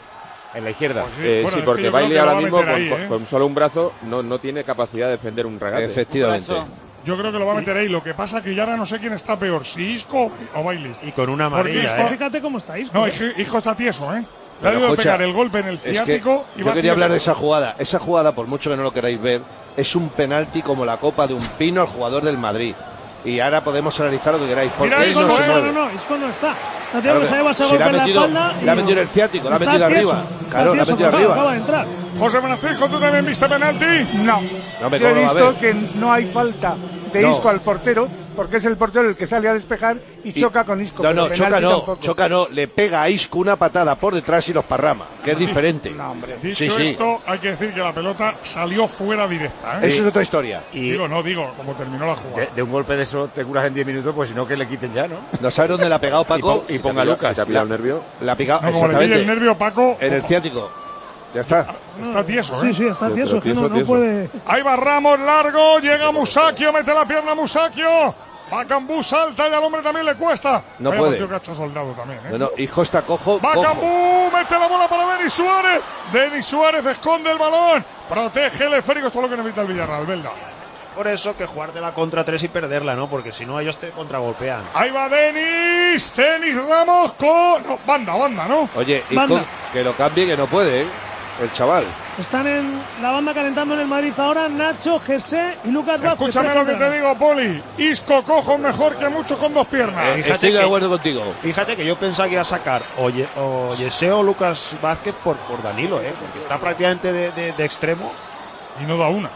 En la izquierda. Pues sí. Eh, Bueno, sí, es que porque yo creo Bailey que lo ahora va a mismo meter con, ahí, con- ¿eh? con solo un brazo no, no tiene capacidad de defender un regate. Efectivamente. Yo creo que lo va a meter ahí. Lo que pasa que ya ahora no sé quién está peor, si Isco o Bailey. Y con una Porque amarilla, Isco- ¿eh? Fíjate cómo estáis. No, Hijo Hijo está tieso, ¿eh? Le ha Pero, debido escucha, pegar el golpe en el Es que ciático y va yo quería tieso. hablar de esa jugada. Esa jugada, por mucho que no lo queráis ver, es un penalti como la copa de un pino al jugador del Madrid. Y ahora podemos analizar lo que queráis. Porque Mira, él Isco, no se eh, No, mueve. no, no, Isco no está. No Claro, tengo que se lleva ese si golpe le ha en la metido- espalda. le ha y metido en el ciático, le ha está metido tieso, arriba. está Claro, le ha tieso, metido porque arriba. acaba de entrar. José Francisco, ¿tú también viste penalti? No. No, me Yo he cómo lo va a visto ver. que no hay falta de No. Isco al portero, porque es el portero el que sale a despejar y, Y- choca con Isco. No, pero no, choca penalti no, tampoco. choca no. Le pega a Isco una patada por detrás y los parrama, que es diferente. No, hombre. Dicho Sí, sí. esto, hay que decir que la pelota salió fuera directa, ¿eh? Eso es otra historia. Y Digo, no, digo, como terminó la jugada. de, de un golpe de eso te curas en diez minutos, pues si no, que le quiten ya, ¿no? No sabes dónde le ha pegado Y, Paco. pon- y ponga a Lucas. ¿Te ha pillado el nervio? Le ha pegado, No, como le pille el exactamente, nervio, Paco, en el ciático. Ya está. está tieso, ¿eh? Sí, sí, está Pero tieso. Es que tieso, no, no tieso. puede. Ahí va Ramos, largo, llega Musakio, mete la pierna Musakio. Va Cambú, salta y al hombre también le cuesta. No Vaya puede. partido que ha hecho Soldado también, ¿eh? Bueno, Hijo está cojo. Va cojo. Cambú, mete la bola para Denis Suárez. Denis Suárez esconde el balón. Protege el esférico, esto es lo que necesita el Villarreal, Belda. Por eso que jugártela contra tres y perderla, ¿no? Porque si no ellos te contragolpean. Ahí va Denis, Denis Ramos con... No, banda, banda, ¿no? Oye, Hijo, Banda. que lo cambie, que no puede, ¿eh? El chaval. Están en la banda calentando en el Madrid ahora Nacho, José y Lucas Vázquez. Escúchame lo que te digo, Poli. Isco cojo mejor que muchos con dos piernas. Eh, Fíjate Estoy de que- acuerdo contigo. Fíjate que yo pensaba que iba a sacar o, Ye- o Yeseo o Lucas Vázquez por, por Danilo, ¿eh? Porque está prácticamente de, de- de extremo. Y no da una.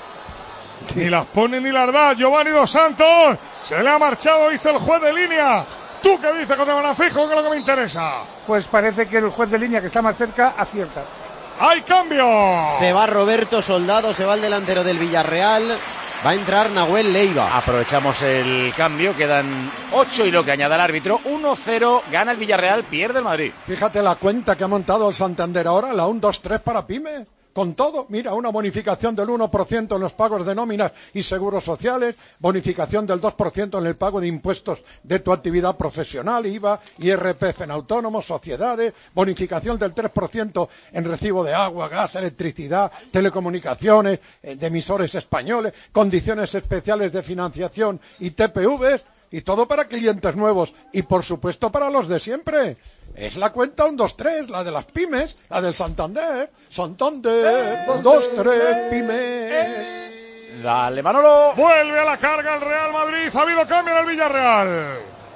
Ni las pone ni las da. Giovanni Dos Santos. Se le ha marchado, dice el juez de línea. ¿Tú qué dices, José Francisco? Que es lo que me interesa. Pues parece que el juez de línea que está más cerca acierta. ¡Hay cambio! Se va Roberto Soldado, se va el delantero del Villarreal. Va a entrar Nahuel Leiva. Aprovechamos el cambio, quedan ocho y lo que añada el árbitro. uno cero, gana el Villarreal, pierde el Madrid. Fíjate la cuenta que ha montado el Santander ahora, la uno dos tres para PYME. Con todo, mira, una bonificación del uno por ciento en los pagos de nóminas y seguros sociales, bonificación del dos por ciento en el pago de impuestos de tu actividad profesional, I V A, I R P F en autónomos, sociedades, bonificación del tres por ciento en recibo de agua, gas, electricidad, telecomunicaciones, eh, de emisores españoles, condiciones especiales de financiación y T P Vs, y todo para clientes nuevos y, por supuesto, para los de siempre. Es la cuenta uno dos tres, la de las pymes, la del Santander. Santander, uno dos tres, pymes. Dale, Manolo. Vuelve a la carga el Real Madrid. Ha habido cambio en el Villarreal.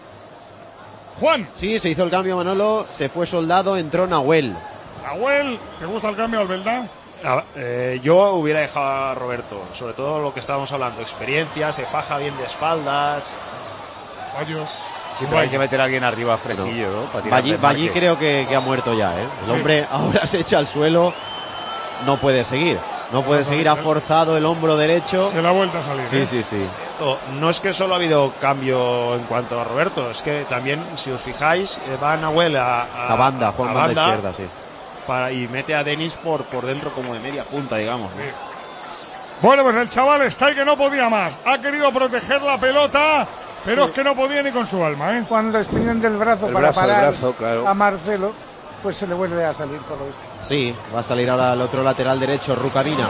Juan. Sí, se hizo el cambio, Manolo. Se fue Soldado, entró Nahuel. Nahuel, ¿te gusta el cambio, Albelda? Ah, eh, yo hubiera dejado a Roberto, sobre todo lo que estábamos hablando, experiencia, se faja bien de espaldas. Fallo. Sí, pero hay que meter a alguien arriba fresquillo, ¿no? Para tirar Ballí, de Ballí Márquez. creo que, que ha muerto ya, ¿eh? El Sí. hombre ahora se echa al suelo. No puede seguir. No puede No, seguir. no, Ha forzado el hombro derecho. Se le ha vuelto a salir. Sí, ¿eh? sí, sí. No, no es que solo ha habido cambio en cuanto a Roberto, es que también, si os fijáis, eh, va Nahuel a, a, A banda, Juan a banda izquierda, sí. para, y mete a Denis por, por dentro como de media punta, digamos, ¿no? Sí. Bueno, pues el chaval está ahí que no podía más. Ha querido proteger la pelota, pero es que no podía ni con su alma, ¿eh? Cuando extienden del brazo El para brazo, el parar brazo, claro. a Marcelo, pues se le vuelve a salir por lo visto. Sí, va a salir ahora el otro lateral derecho, Rucavina.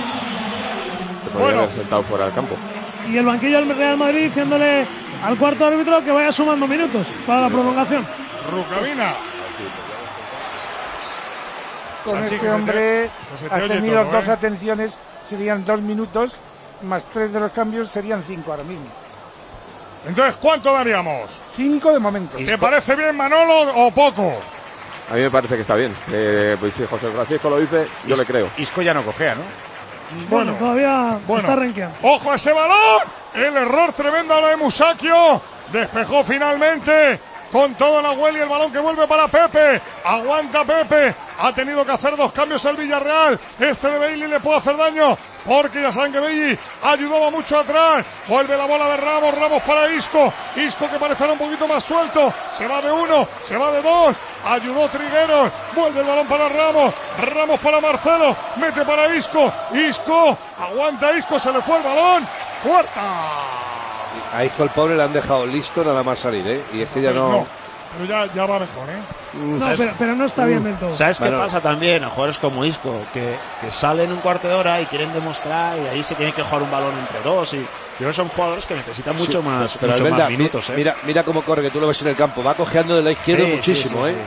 Se podría Bueno. haber sentado fuera del campo. Y el banquillo del Real Madrid diciéndole al cuarto árbitro que vaya sumando minutos para la prolongación. Rucavina. Con Sanchi, que este se te- hombre que se te ha oye tenido todo, dos ¿eh? atenciones, serían dos minutos, más tres de los cambios serían cinco ahora mismo. Entonces, ¿cuánto daríamos? Cinco de momento. ¿Te parece bien, Manolo, o poco? A mí me parece que está bien. Eh, pues si José Francisco lo dice, yo le creo. Isco ya no cojea, ¿no? Bueno, todavía bueno. está renqueando. ¡Ojo a ese balón! El error tremendo ahora de Musakio. Despejó finalmente con todo Nahuel y el balón que vuelve para Pepe. Aguanta Pepe. Ha tenido que hacer dos cambios el Villarreal. Este de Bailey le puede hacer daño, porque ya saben que Bailey ayudaba mucho atrás. Vuelve la bola de Ramos, Ramos para Isco. Isco que parecerá un poquito más suelto. Se va de uno, se va de dos. Ayudó Trigueros. Vuelve el balón para Ramos. Ramos para Marcelo. Mete para Isco. Isco. Aguanta Isco. Se le fue el balón. Puerta. A Isco el pobre le han dejado listo nada más salir, ¿eh? Y es que ya no... no. Pero ya, ya va mejor, ¿eh? No, pero, pero no está bien del todo. ¿Sabes qué bueno. pasa también a jugadores como Isco? Que, que salen un cuarto de hora y quieren demostrar, y ahí se tiene que jugar un balón entre dos. Y yo creo que son jugadores que necesitan mucho Sí, más, pero mucho Albelda, más minutos. ¿eh? Mira, mira cómo corre, que tú lo ves en el campo. Va cojeando de la izquierda Sí, muchísimo, sí, sí, ¿eh?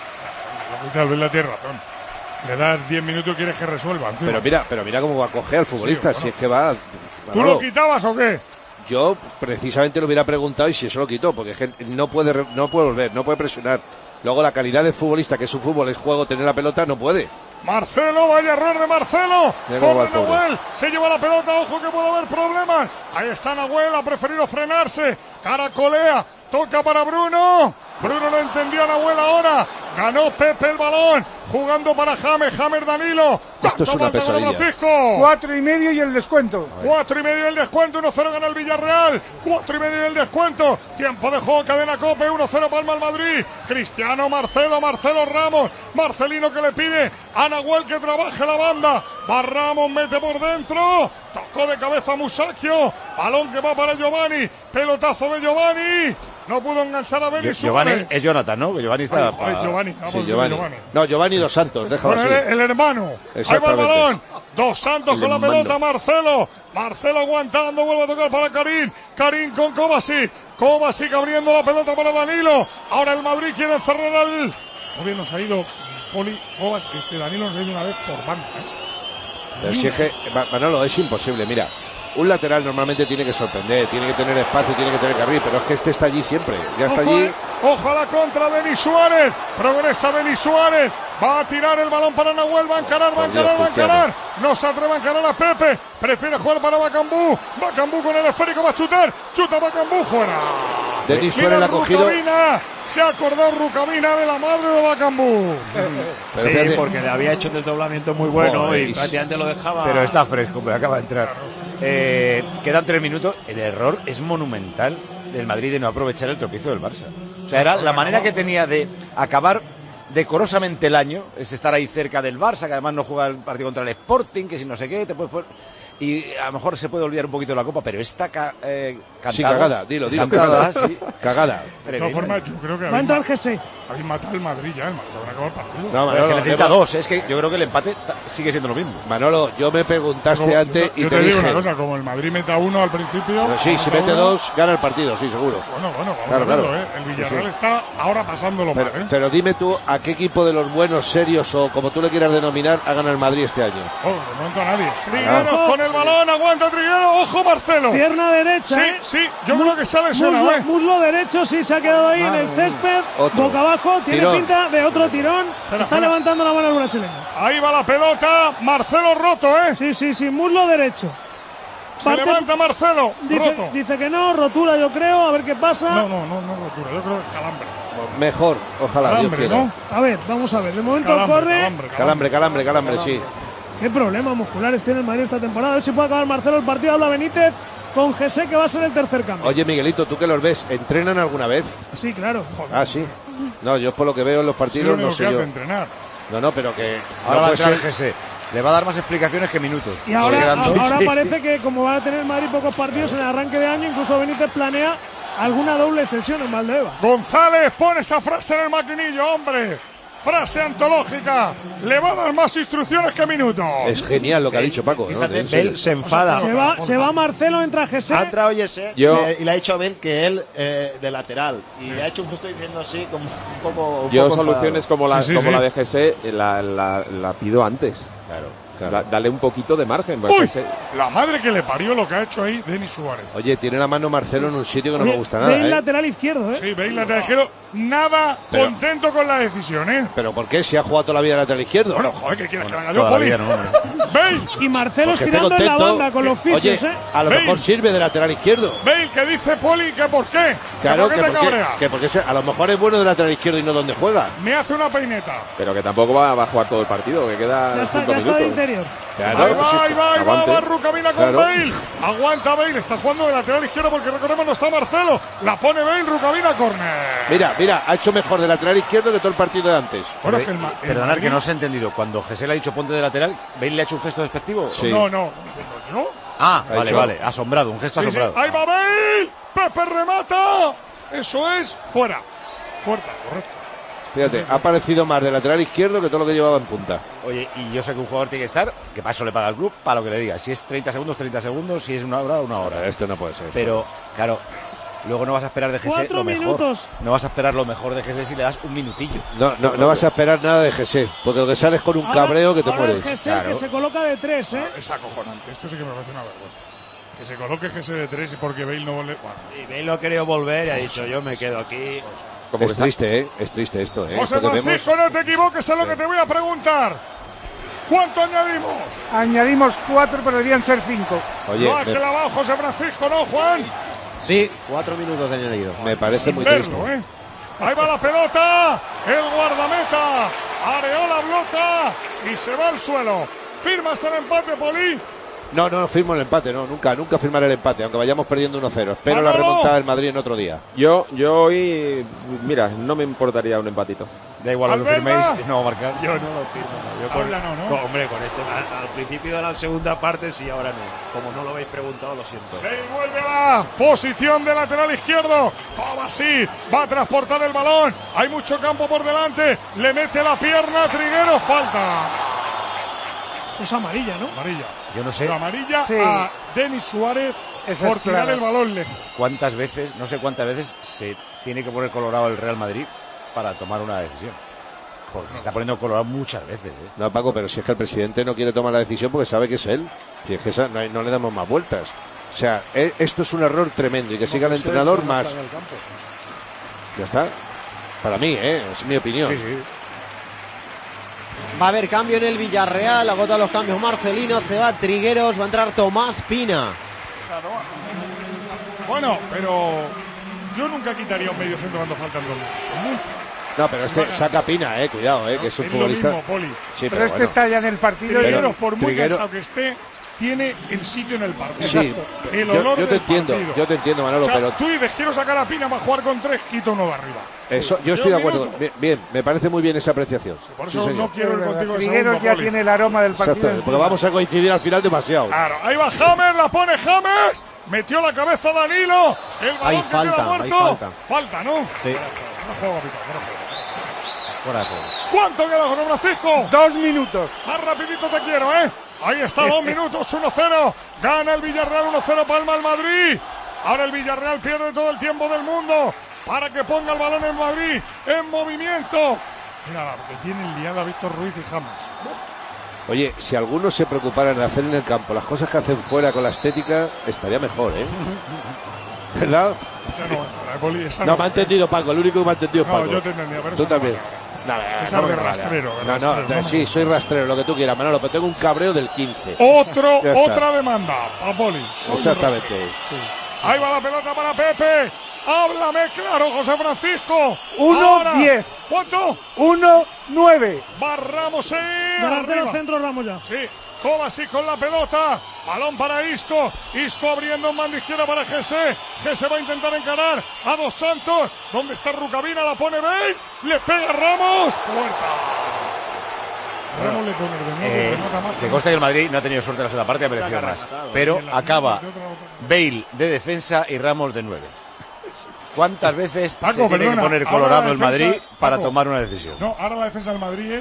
sí. Lo que dice Albelda tiene razón. Le das diez minutos y quieres que resuelva. Encima. Pero mira, pero mira cómo va a coger al futbolista. Sí, Si bueno. es que va... ¿Tú Manolo, lo quitabas o qué? Yo precisamente lo hubiera preguntado y si eso lo quitó, porque es que no puede, re- no puede volver, no puede presionar. Luego la calidad de futbolista, que su fútbol es juego, tener la pelota, no puede. Marcelo, vaya error de Marcelo. Mira cómo va Corre el pobre. Nahuel, se lleva la pelota, ojo que puede haber problemas. Ahí está Nahuel, ha preferido frenarse. Caracolea, toca para Bruno. Bruno no entendía a Nahuel ahora. Ganó Pepe el balón, jugando para James, James Danilo. Esto es ¿Cuánto una falta, pesadilla. Francisco? Cuatro y medio y el descuento. Cuatro y medio del descuento, uno cero gana el Villarreal. Cuatro y medio del descuento. Tiempo de juego, cadena Cope, uno cero palma el Madrid. Cristiano, Marcelo, Marcelo Ramos. Marcelino que le pide a Nahuel que trabaje la banda. Va Ramos, mete por dentro. Tocó de cabeza a Musacchio. Balón que va para Giovanni. Pelotazo de Giovanni. No pudo enganchar a Beni Giovanni Suárez. es Jonathan, ¿no? Que Giovanni está... Ay, joder, Giovanni. Vamos, Sí, Giovanni. Giovanni. No, Giovanni Dos Santos, déjalo Bueno, así. el, el hermano. Ahí va el Exactamente. balón. Dos Santos El con la hermano. pelota. Marcelo. Marcelo aguantando. Vuelve a tocar para Karim. Karim con Kovacic. Kovacic abriendo la pelota para Danilo. Ahora el Madrid quiere encerrar al... Muy bien nos ha ido Poli Kovacic. Este Danilo nos ha ido una vez por banda, ¿eh? Pero si es que, Ma- Manolo, es imposible. Mira, un lateral normalmente tiene que sorprender, tiene que tener espacio, tiene que tener carril, pero es que este está allí siempre. Ya está Ojo, allí. eh. Ojo a la contra de Denis Suárez. Progresa Denis Suárez. Va a tirar el balón para Nahuel. Va a encarar, va a Por Dios, encarar, va a Cristiano. encarar. No se atreve a encarar a Pepe. Prefiere jugar para Bacambú. Bacambú con el esférico va a chutar. Chuta Bacambú fuera. Denis Mira Suárez la ha cogido. Rucabina. Se ha acordado Rucabina de la madre de Bacambú. Pero Sí, fíjate, porque le había hecho un desdoblamiento muy bueno Joder, y y- prácticamente lo dejaba. Pero está fresco, pero acaba de entrar. Eh, quedan tres minutos. El error es monumental del Madrid de no aprovechar el tropiezo del Barça. O sea, era la manera que tenía de acabar decorosamente el año, es estar ahí cerca del Barça, que además no juega el partido contra el Sporting, que si no sé qué, te puedes poner... Y a lo mejor se puede olvidar un poquito la Copa, pero esta ca eh, cantada... Sí, cagada, dilo, dilo. Cantada, sí. Cagada. De todas Tremendo. formas, yo creo que Va a habéis, entrar ma- G C. habéis matado el Madrid ya. El Madrid habrá acabado el partido. No, Pero es Manolo, que necesita hemos- dos, es que yo creo que el empate ta- sigue siendo lo mismo. Manolo, yo me preguntaste Como- antes yo, y yo te, te digo dije. una cosa, como el Madrid meta uno al principio. Pero sí, si meta mete uno, dos, gana el partido, sí, seguro. Bueno, bueno, vamos Claro, a verlo, claro. ¿eh? El Villarreal Sí, sí. está ahora pasándolo Pero, mal, ¿eh? pero dime tú, ¿a qué equipo de los buenos, serios o como tú le quieras denominar ha ganado el Madrid este año? Oh, de momento a nadie. Trigueros con el balón, aguanta Trigueros, ojo Marcelo. Pierna derecha. Sí, ¿eh? sí, yo Mu- creo que sale solo, muslo, ¿eh? muslo derecho, sí, se ha quedado ahí en el césped. Otro. Boca abajo, tiene Tirón. pinta de otro tirón. Espera, Está espera. levantando la mano el brasileño. Ahí va la pelota, Marcelo roto, ¿eh? Sí, sí, sí, muslo derecho. Se Parte- levanta Marcelo, Dice, roto. dice que no, rotura yo creo, a ver qué pasa. No, no, no, no rotura, yo creo que es calambre. Mejor, ojalá, Dios Calambre, quiera. ¿no? A ver, vamos a ver, de momento Calambre, corre. calambre, Calambre, calambre, calambre, sí. ¿Qué problemas musculares tiene el Madrid esta temporada? A ver si puede acabar Marcelo el partido. Habla Benítez con G C, que va a ser el tercer cambio. Oye, Miguelito, ¿tú que los ves? ¿Entrenan alguna vez? Sí, claro. Ah, sí. No, yo por lo que veo en los Sí, lo partidos único no sé que yo. hace entrenar. No, no, pero que Ahora no va a puede entrar ser- el G S. Le va a dar más explicaciones que minutos. Y ahora, Sigue dando- a- ahora parece que como va a tener el Madrid pocos partidos en el arranque de año, incluso Benítez planea alguna doble sesión en Valdebeba. González pone esa frase en el maquinillo, hombre. Frase antológica. Le va a dar más instrucciones que minutos. Es genial lo que ha dicho Paco. ¿no? Fíjate, En serio. Bale se enfada. Se va, se va Marcelo, entra G C. Ha entrado Jesse Yo- y le ha dicho a Bale que él eh, de lateral. Y le ha hecho un gesto diciendo así, como un poco. Un Yo poco soluciones como la, Sí, sí, como sí. la de G S la, la, la pido antes. Claro. Da- dale un poquito de margen. porque Uy, G S la madre que le parió lo que ha hecho ahí Denis Suárez. Oye, tiene la mano Marcelo en un sitio que no Oye, me gusta nada. Bale ¿eh? lateral izquierdo, ¿eh? Sí, veis la izquierdo. nada Pero- contento con la decisión, ¿eh? ¿Pero por qué? Si ha jugado toda la vida lateral izquierdo. Bueno, joder, ¿qué quieres que haga yo, Toda la Poli? vida, no, hombre. Bale, Y Marcelo Porque esté estirando en la contento. banda con los fisios, Oye, ¿eh? a lo Bale. mejor sirve de lateral izquierdo. Bale, que dice Poli que por qué. Claro, ¿Por qué que te porque, cabrea? que porque se- a lo mejor es bueno de lateral izquierdo y no donde juega. Me hace una peineta. Pero que tampoco va, va a jugar todo el partido, que queda Ya está, cinco ya está de minutos. interior. Claro, ahí pues va, sí, ahí va, ahí va, aguante. va Rucamina con Claro. Bale. Aguanta Bale, está jugando de lateral izquierdo porque recordemos no está Marcelo. La pone Bale, Rucamina, córner. Mira, mira, ha hecho mejor de lateral izquierdo que todo el partido de antes. Bueno, es que el Ma- el Perdonad Madrid- que no os he entendido. Cuando Gesell ha dicho ponte de lateral, ¿Bale le ha hecho un gesto despectivo? Sí. No, no, ¿no? Ah, Ha vale, hecho- vale. Asombrado, un gesto Sí, sí. asombrado. Ahí va Bale. Pepe remata. Eso es fuera. Puerta, correcto. Fíjate, ha aparecido más de lateral izquierdo que todo lo que llevaba en punta. Oye, y yo sé que un jugador tiene que estar, que para eso le paga el club, para lo que le diga. Si es treinta segundos, treinta segundos. Si es una hora, una hora. Esto no puede ser. Pero, claro, luego no vas a esperar de Gesell Cuatro lo mejor. minutos. No vas a esperar lo mejor de Gesell si le das un minutillo. No, no, no vas a esperar nada de G S, porque lo que sales con un Ahora- cabreo que te ahora mueres. es Gesell, Claro. que se coloca de tres, ¿eh? Es acojonante. Esto sí que me parece una vergüenza. Que se coloque G S de tres y porque Bale no vuelve. Bueno. Y Bale lo ha querido volver y ha dicho yo me quedo aquí. Como Es que triste, ¿eh? Es triste esto, ¿eh? José Esto que vemos. Francisco, no te equivoques en lo que te voy a preguntar. ¿Cuánto añadimos? Añadimos cuatro, pero debían ser cinco. Oye, no ha me, clavado José Francisco, ¿no, Juan? Sí, cuatro minutos de añadido. me parece Sin muy verlo, triste. ¿eh? Ahí va la pelota. El guardameta. Areola bloca y se va al suelo. ¿Firmas el empate, Poli? No, no, firmo el empate, no, nunca, nunca firmaré el empate, aunque vayamos perdiendo uno cero. Espero la Manolo. remontada del Madrid en otro día. Yo, yo hoy, mira, no me importaría un empatito. Da igual lo que Alberta. firméis, no va a marcar. Yo no lo firmo. no. Yo con- Habla no, ¿no? con- hombre, con este al, al principio de la segunda parte sí, ahora no. Como no lo habéis preguntado, lo siento. Bale vuelve a la posición de lateral izquierdo. Kovacic va a transportar el balón. Hay mucho campo por delante. Le mete la pierna a Trigueros. Falta. Es amarilla, ¿no? Amarilla. Yo no sé La amarilla Sí. a Denis Suárez Esa por es tirar clara. el balón lejos. cuántas veces, no sé cuántas veces se tiene que poner colorado el Real Madrid para tomar una decisión. Porque se está poniendo colorado muchas veces, ¿eh? No, Paco, pero si es que el presidente no quiere tomar la decisión porque sabe que es él. Si es que esa- no, hay- no le damos más vueltas. O sea, e- esto es un error tremendo y que siga el entrenador más. Ya está. Para mí, ¿eh? Es mi opinión. Sí, sí. Va a haber cambio en el Villarreal, agota los cambios Marcelino, se va Trigueros, va a entrar Tomás Pina. Bueno, pero yo nunca quitaría un medio centro cuando faltan dos minutos. No, pero este saca Pina, eh, cuidado, eh, que es un Es futbolista. lo mismo, Poli. Sí, Pero pero este bueno. está ya en el partido. y- Trigueros, por muy Triguero- cansado que esté, tiene el sitio en el partido. Sí, El yo, olor yo te del entiendo, partido. yo te entiendo, Manolo, O sea, pero tú dices, quiero sacar a Pina para jugar con tres, quito uno de arriba. eso, yo estoy un de acuerdo. minuto. Bien, bien, me parece muy bien esa apreciación. Por Sí, eso señor. no quiero ir contigo de Trigueros segundo, ya Poli. tiene el aroma del partido. Exacto, porque encima. vamos a coincidir al final demasiado. Claro, ahí va James, la pone James. Metió la cabeza Danilo. El balón Hay que falta, queda hay muerto. falta. Falta, ¿no? Sí, No juego, capitán, no juego. fuera de juego. ¿Cuánto queda, José Francisco? Dos minutos. Más rapidito te quiero, ¿eh? Ahí está, dos minutos, uno cero. Gana el Villarreal, uno cero, palma al Madrid. Ahora el Villarreal pierde todo el tiempo del mundo para que ponga el balón en Madrid en movimiento. Mira, que tienen liada Víctor Ruiz y James. Oye, si algunos se preocuparan de hacer en el campo las cosas que hacen fuera con la estética, estaría mejor, ¿eh? ¿Verdad? Esa no, la de Poli, esa No, no. me ha entendido Paco, el único que me ha entendido es No, Paco. yo te entendía, pero Tú esa no también. vale. No, no, Esa no de me vale. rastrero, de No, rastrero, no, no sí, me soy rastrero, lo que tú quieras, Manolo, pero tengo un cabreo del quince. Otro, Ya está. otra demanda a Poli. Soy Exactamente. rastrero. Ahí va la pelota para Pepe. Háblame claro, José Francisco. Uno, Ahora. diez. ¿Cuánto? Uno, nueve. Va Ramos en Delantero arriba. centro Ramos ya. Sí, Kovacic con la pelota. Balón para Isco. Isco abriendo en banda izquierda para Gese. Gese va a intentar encarar a Dos Santos. ¿Dónde está Rucabina? La pone Bale. Le pega Ramos. Puerta. Ramos le pone de nuevo. Eh, remata más. que consta que el Madrid no ha tenido suerte en la segunda parte, ha merecido más. Pero acaba Bale de defensa y Ramos de nueve. ¿Cuántas veces Paco, se tiene perdona, que poner ahora colorado la el Madrid defensa- para Paco. tomar una decisión? No, ahora la defensa del Madrid es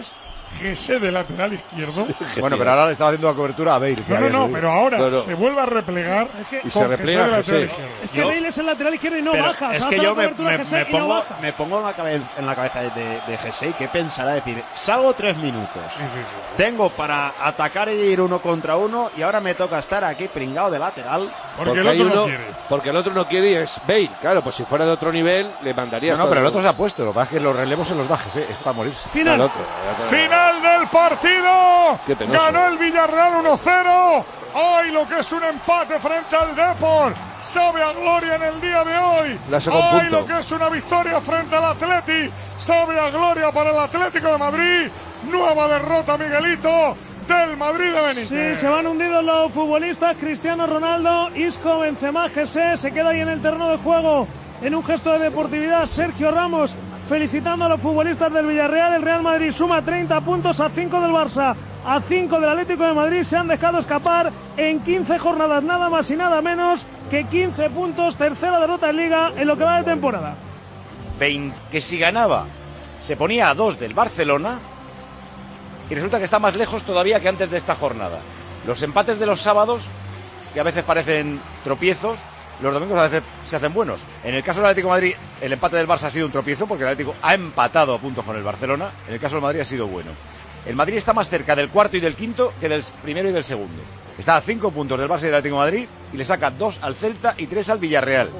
Jesse de lateral izquierdo. Bueno, pero ahora le estaba haciendo la cobertura a Bale. No, no, no, pero ahora no, no. se vuelve a replegar es que, y se repliega de Jesse. Es que yo, Bale es el lateral izquierdo y no pero baja. Es o sea, que yo me, me, me, pongo, no me pongo en la cabeza, en la cabeza de, de Jesse y qué pensará decir, salgo tres minutos, sí, sí, sí. tengo para atacar y ir uno contra uno y ahora me toca estar aquí pringado de lateral. Porque, porque el otro uno, no quiere. Porque el otro no quiere y es Bale. Claro, pues si fuera de otro nivel le mandaría. No, no, pero el otro se ha puesto. Lo que pasa es que los relevos se los da Jesse, es para morirse. Final. El otro, el otro. Final del partido. Qué penoso. Ganó el Villarreal uno cero. ¡Ay, lo que es un empate frente al Depor! Sabe a gloria en el día de hoy. ¡Ay, lo que es una victoria frente al Atleti! Sabe a gloria para el Atlético de Madrid. Nueva derrota, Miguelito, del Madrid de Benítez. Sí, se van hundidos los futbolistas. Cristiano Ronaldo, Isco, Benzema, Jesse. Se queda ahí en el terreno de juego en un gesto de deportividad Sergio Ramos, felicitando a los futbolistas del Villarreal. El Real Madrid suma treinta puntos a cinco del Barça, a cinco del Atlético de Madrid. Se han dejado escapar en quince jornadas, nada más y nada menos que quince puntos. Tercera derrota en Liga en lo que va de temporada. veinte, que si ganaba se ponía a dos del Barcelona y resulta que está más lejos todavía que antes de esta jornada. Los empates de los sábados, que a veces parecen tropiezos, los domingos a veces se hacen buenos. En el caso del Atlético de Madrid, el empate del Barça ha sido un tropiezo porque el Atlético ha empatado a puntos con el Barcelona. En el caso del Madrid ha sido bueno. El Madrid está más cerca del cuarto y del quinto que del primero y del segundo. Está a cinco puntos del Barça y del Atlético de Madrid y le saca dos al Celta y tres al Villarreal.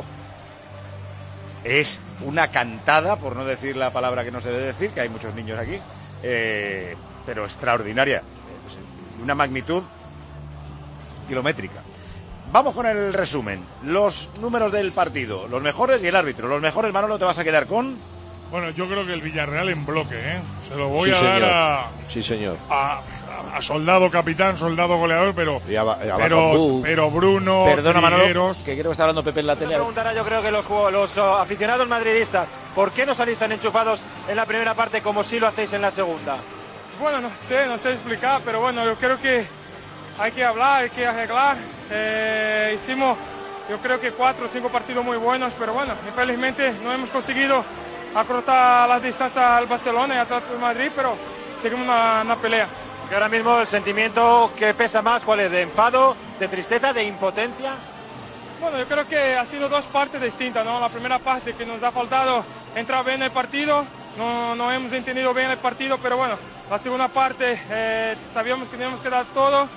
Es una cantada, por no decir la palabra que no se debe decir, que hay muchos niños aquí, eh, pero extraordinaria. Una magnitud kilométrica. Vamos con el resumen. Los números del partido, los mejores y el árbitro. Los mejores, Manolo, te vas a quedar con... Bueno, yo creo que el Villarreal en bloque, ¿eh? Se lo voy sí, a señor. dar a... Sí, señor. A, a, a soldado capitán, soldado goleador, pero... Y a, y a pero, pero Bruno, Perdona, Manolo, Trigueros... que creo que está hablando Pepe en la tele. Preguntará yo creo que los, los uh, aficionados madridistas, ¿por qué no salís tan enchufados en la primera parte como si lo hacéis en la segunda? Bueno, no sé, no sé explicar, pero bueno, yo creo que hay que hablar, hay que arreglar. Eh, hicimos, yo creo que cuatro o cinco partidos muy buenos, pero bueno, infelizmente no hemos conseguido acortar las distancias al Barcelona y al Atlético de Madrid, pero seguimos una, una pelea. Que ahora mismo el sentimiento que pesa más, ¿cuál es? ¿De enfado, de tristeza, de impotencia? Bueno, yo creo que ha sido dos partes distintas, ¿no? La primera parte que nos ha faltado entrar bien en el partido, no, no hemos entendido bien el partido, pero bueno, la segunda parte eh, sabíamos que teníamos que dar todo.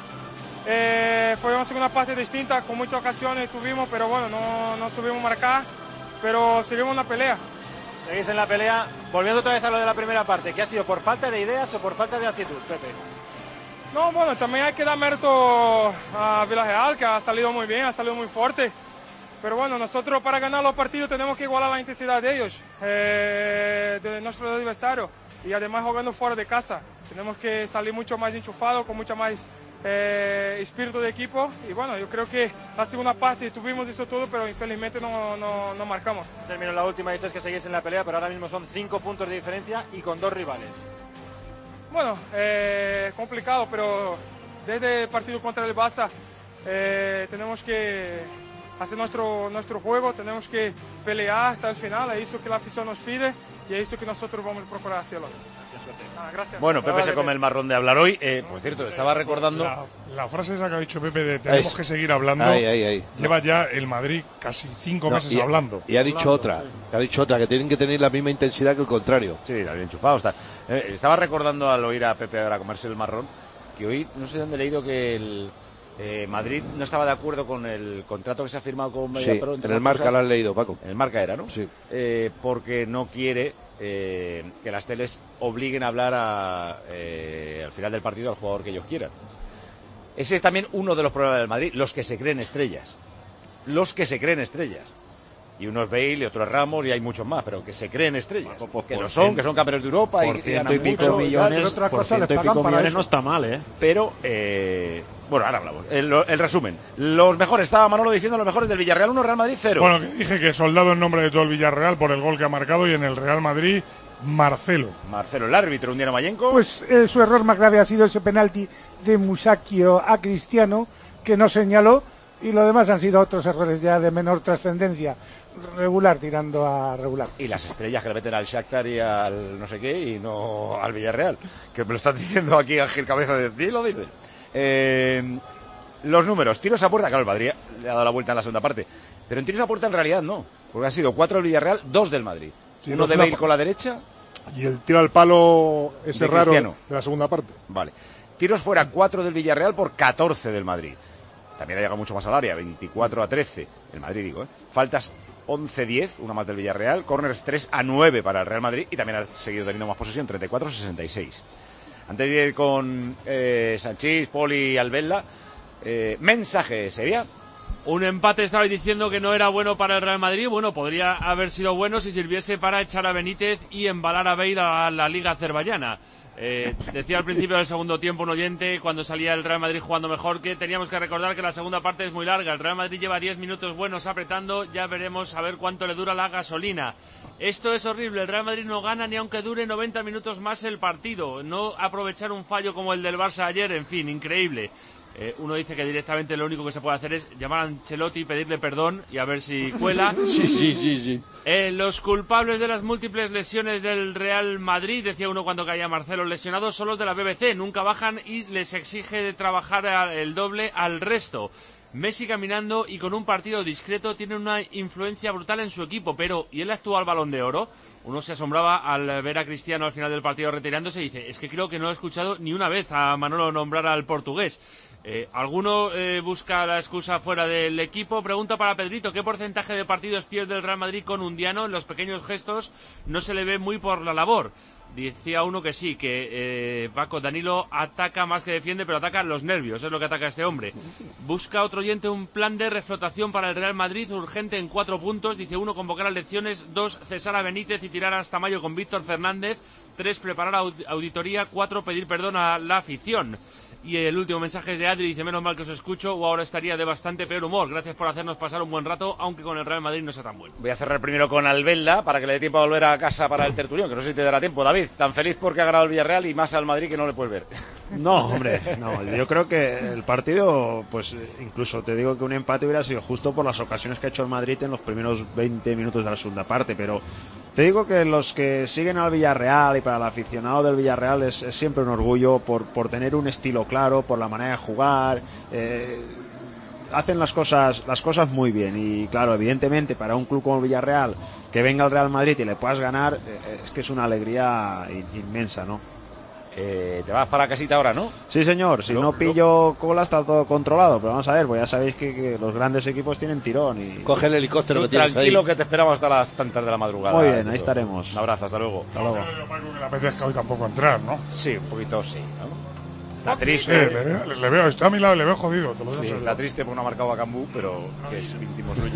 Eh, fue una segunda parte distinta, con muchas ocasiones tuvimos, pero bueno, no, no subimos marcar, pero seguimos en la pelea. Seguís en la pelea, volviendo otra vez a lo de la primera parte, ¿qué ha sido? ¿Por falta de ideas o por falta de actitud, Pepe? No, bueno, también hay que dar mérito a Villarreal, que ha salido muy bien, ha salido muy fuerte. Pero bueno, nosotros para ganar los partidos tenemos que igualar la intensidad de ellos, eh, de nuestros adversarios. Y además jugando fuera de casa. Tenemos que salir mucho más enchufados, con mucha más eh, espíritu de equipo. Y bueno, yo creo que la segunda parte tuvimos eso todo, pero infelizmente no, no, no marcamos. Termino la última, dices que seguís en la pelea, pero ahora mismo son cinco puntos de diferencia y con dos rivales. Bueno, eh, complicado, pero desde el partido contra el Barça eh, tenemos que hacer nuestro, nuestro juego, tenemos que pelear hasta el final, es eso que la afición nos pide y es eso que nosotros vamos a procurar hacerlo. Ah, gracias. Bueno, Pepe se come el marrón de hablar hoy. Eh, por cierto, estaba recordando... La, la frase esa que ha dicho Pepe de tenemos ay, que seguir hablando, ay, ay, ay. lleva ya el Madrid casi cinco no, meses y, hablando. Y ha dicho hablando. otra, ha dicho otra, que tienen que tener la misma intensidad que el contrario. Sí, la había enchufado. Está. Eh, estaba recordando al oír a Pepe ahora comerse el marrón, que hoy, no sé dónde he leído que el... Eh, Madrid no estaba de acuerdo con el contrato que se ha firmado con Mediapro. Sí, en el Marca lo has leído, Paco. En el Marca era, ¿no? Sí. Eh, porque no quiere eh, que las teles obliguen a hablar a, eh, al final del partido al jugador que ellos quieran. Ese es también uno de los problemas del Madrid, los que se creen estrellas. Los que se creen estrellas. Y uno es Bale y otro es Ramos y hay muchos más, pero que se creen estrellas. Por, por, que lo son, que son campeones de Europa por y que ganan y pico mucho. Millones, y otras por cosas ciento y pico millones no está mal, ¿eh? Pero, eh, bueno, ahora hablamos. El, el resumen. Los mejores, estaba Manolo diciendo los mejores del Villarreal uno, Real Madrid cero. Bueno, que dije que soldado en nombre de todo el Villarreal por el gol que ha marcado y en el Real Madrid, Marcelo. Marcelo, el árbitro, un día Mayenco. Pues eh, su error más grave ha sido ese penalti de Musacchio a Cristiano, que no señaló. y lo demás han sido otros errores ya de menor trascendencia, regular tirando a regular. Y las estrellas que le meten al Shakhtar y al no sé qué y no al Villarreal, que me lo están diciendo aquí Ángel Cabeza de dilo, dilo. Eh, los números, tiros a puerta, claro, el Madrid le ha dado la vuelta en la segunda parte, pero en tiros a puerta en realidad no, porque han sido cuatro del Villarreal, dos del Madrid. Sí, uno debe ir con la derecha. Y el tiro al palo ese de raro Cristiano. De la segunda parte. Vale. Tiros fuera, cuatro del Villarreal por catorce del Madrid. También ha llegado mucho más al área, veinticuatro a trece. El Madrid, digo, ¿eh? Faltas once diez, una más del Villarreal. Corners tres a nueve para el Real Madrid. Y también ha seguido teniendo más posesión, treinta y cuatro a sesenta y seis. Antes de ir con eh, Sanchís, Poli y Albelda, eh, mensaje, ¿sería? Un empate, estabais diciendo que no era bueno para el Real Madrid. Bueno, podría haber sido bueno si sirviese para echar a Benítez y embalar a Bale a la Liga Azerbaiyana. Eh, decía al principio del segundo tiempo un oyente, cuando salía el Real Madrid jugando mejor, que teníamos que recordar que la segunda parte es muy larga. El Real Madrid lleva diez minutos buenos apretando, ya veremos a ver cuánto le dura la gasolina. Esto es horrible, el Real Madrid no gana ni aunque dure noventa minutos más el partido. No aprovechar un fallo como el del Barça ayer, en fin, increíble. Eh, uno dice que directamente lo único que se puede hacer es llamar a Ancelotti y pedirle perdón y a ver si cuela. Sí, sí, sí, sí. Eh, los culpables de las múltiples lesiones del Real Madrid, decía uno cuando caía Marcelo lesionado, son los de la B B C. Nunca bajan y les exige de trabajar el doble al resto. Messi caminando y con un partido discreto tiene una influencia brutal en su equipo, pero ¿y el actual Balón de Oro? Uno se asombraba al ver a Cristiano al final del partido retirándose y dice, es que creo que no he escuchado ni una vez a Manolo nombrar al portugués. Eh, ¿Alguno eh, busca la excusa fuera del equipo? Pregunta para Pedrito, ¿qué porcentaje de partidos pierde el Real Madrid con Undiano? En los pequeños gestos no se le ve muy por la labor. Decía uno que sí, que eh, Paco, Danilo ataca más que defiende, pero ataca los nervios, es lo que ataca este hombre. Busca otro oyente un plan de reflotación para el Real Madrid, urgente en cuatro puntos. Dice uno, convocar a elecciones, dos, cesar a Benítez y tirar hasta mayo con Víctor Fernández, tres, preparar aud- auditoría, cuatro, pedir perdón a la afición. Y el último mensaje es de Adri, dice, menos mal que os escucho, o ahora estaría de bastante peor humor. Gracias por hacernos pasar un buen rato, aunque con el Real Madrid no sea tan bueno. Voy a cerrar primero con Albelda, para que le dé tiempo a volver a casa para el tertulión, que no sé si te dará tiempo. David, tan feliz porque ha ganado el Villarreal y más al Madrid que no le puedes ver. No, hombre, no, yo creo que el partido, pues incluso te digo que un empate hubiera sido justo por las ocasiones que ha hecho el Madrid en los primeros veinte minutos de la segunda parte, pero te digo que los que siguen al Villarreal y para el aficionado del Villarreal es, es siempre un orgullo por, por tener un estilo claro, por la manera de jugar, eh, hacen las cosas las cosas muy bien y claro, evidentemente para un club como el Villarreal que venga al Real Madrid y le puedas ganar, eh, es que es una alegría in, inmensa, ¿no? Eh, te vas para casita ahora, ¿no? Sí, señor, si lo, no pillo lo... cola está todo controlado, pero vamos a ver, pues ya sabéis que, que los grandes equipos tienen tirón y... Coge el helicóptero que tienes tranquilo ahí. que te esperamos hasta las tantas de la madrugada. Muy bien, ahí estaremos. Un abrazo, hasta luego. Hasta luego. Yo, Paco, que le apetezca hoy tampoco entrar, ¿no? Sí, un poquito sí, ¿no? Está triste. Sí, le, veo, le veo, está a mi lado, le veo jodido. Te lo sí, digo está triste porque no ha marcado a Cambú, pero que es íntimo suyo.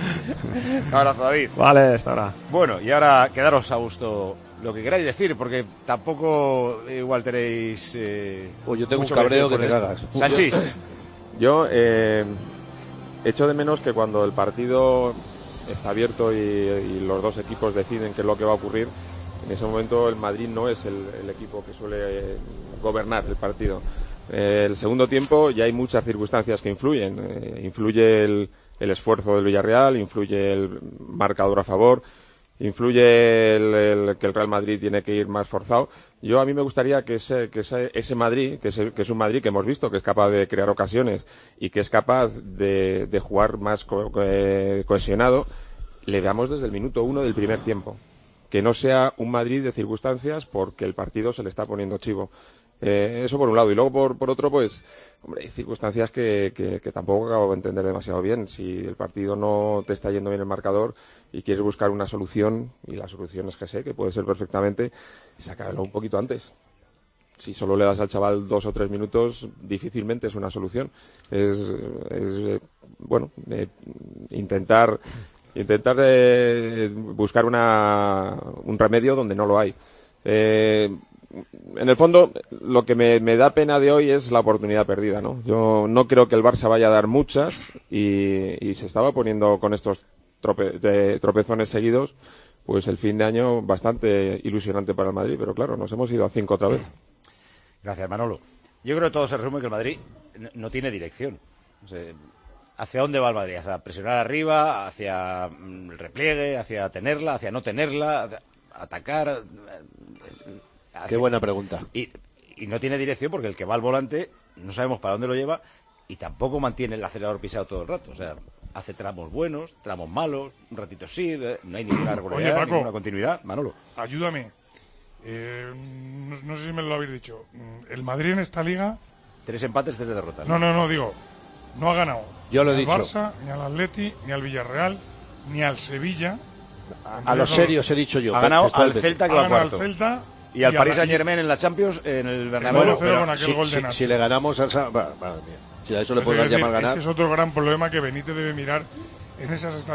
Un abrazo, David. Vale, hasta ahora. Bueno, y ahora quedaros a gusto lo que queráis decir, porque tampoco igual tenéis... Eh, pues yo tengo un cabreo que, que te cagas. Sanchís. Yo eh, echo de menos que cuando el partido está abierto y, y los dos equipos deciden qué es lo que va a ocurrir, en ese momento el Madrid no es el, el equipo que suele eh, gobernar el partido. Eh, el segundo tiempo ya hay muchas circunstancias que influyen. Eh, influye el, el esfuerzo del Villarreal, influye el marcador a favor, influye el, el, que el Real Madrid tiene que ir más forzado. Yo a mí me gustaría que ese, que ese, ese Madrid, que es, que es un Madrid que hemos visto que es capaz de crear ocasiones y que es capaz de, de jugar más co eh, cohesionado, le veamos desde el minuto uno del primer tiempo. Que no sea un Madrid de circunstancias porque el partido se le está poniendo chivo. Eh, eso por un lado. Y luego por, por otro, pues, hombre, hay circunstancias que, que, que tampoco acabo de entender demasiado bien. Si el partido no te está yendo bien el marcador y quieres buscar una solución, y la solución es que sé que puede ser perfectamente, sacarlo un poquito antes. Si solo le das al chaval dos o tres minutos, difícilmente es una solución. Es, es bueno, eh, intentar... Intentar eh, buscar una, un remedio donde no lo hay. Eh, en el fondo, lo que me, me da pena de hoy es la oportunidad perdida, ¿no? Yo no creo que el Barça vaya a dar muchas y, y se estaba poniendo con estos trope, de, tropezones seguidos, pues el fin de año bastante ilusionante para el Madrid, pero claro, nos hemos ido a cinco otra vez. Gracias, Manolo. Yo creo que todo se resume que el Madrid no tiene dirección. O sea, ¿hacia dónde va el Madrid? ¿Hacia presionar arriba? ¿Hacia el repliegue? ¿Hacia tenerla? ¿Hacia no tenerla? Hacia atacar? Hacia... Qué buena pregunta. Y, y no tiene dirección porque el que va al volante no sabemos para dónde lo lleva y tampoco mantiene el acelerador pisado todo el rato. O sea, hace tramos buenos, tramos malos, un ratito sí, no hay ninguna regularidad, Oye, Paco, ninguna continuidad. Manolo. Ayúdame. Eh, no, no sé si me lo habéis dicho. El Madrid en esta liga... Tres empates, tres derrotas. No, no, no, digo, no ha ganado. Yo lo he ni dicho. al Barça, ni al Atleti, ni al Villarreal, ni al Sevilla. A, a los serios he dicho yo. Ha ganado después al del- Celta, que Ha va ganado al cuarto. Celta Y al y a Paris la- Saint Germain en la Champions, en el Bernabéu. Bueno, pero con aquel si, gol de si- Nacho. si le ganamos al Sa- va- madre mía. Si a eso le Pero podemos quiero llamar decir, ganar. ese es otro gran problema que Benítez debe mirar en esas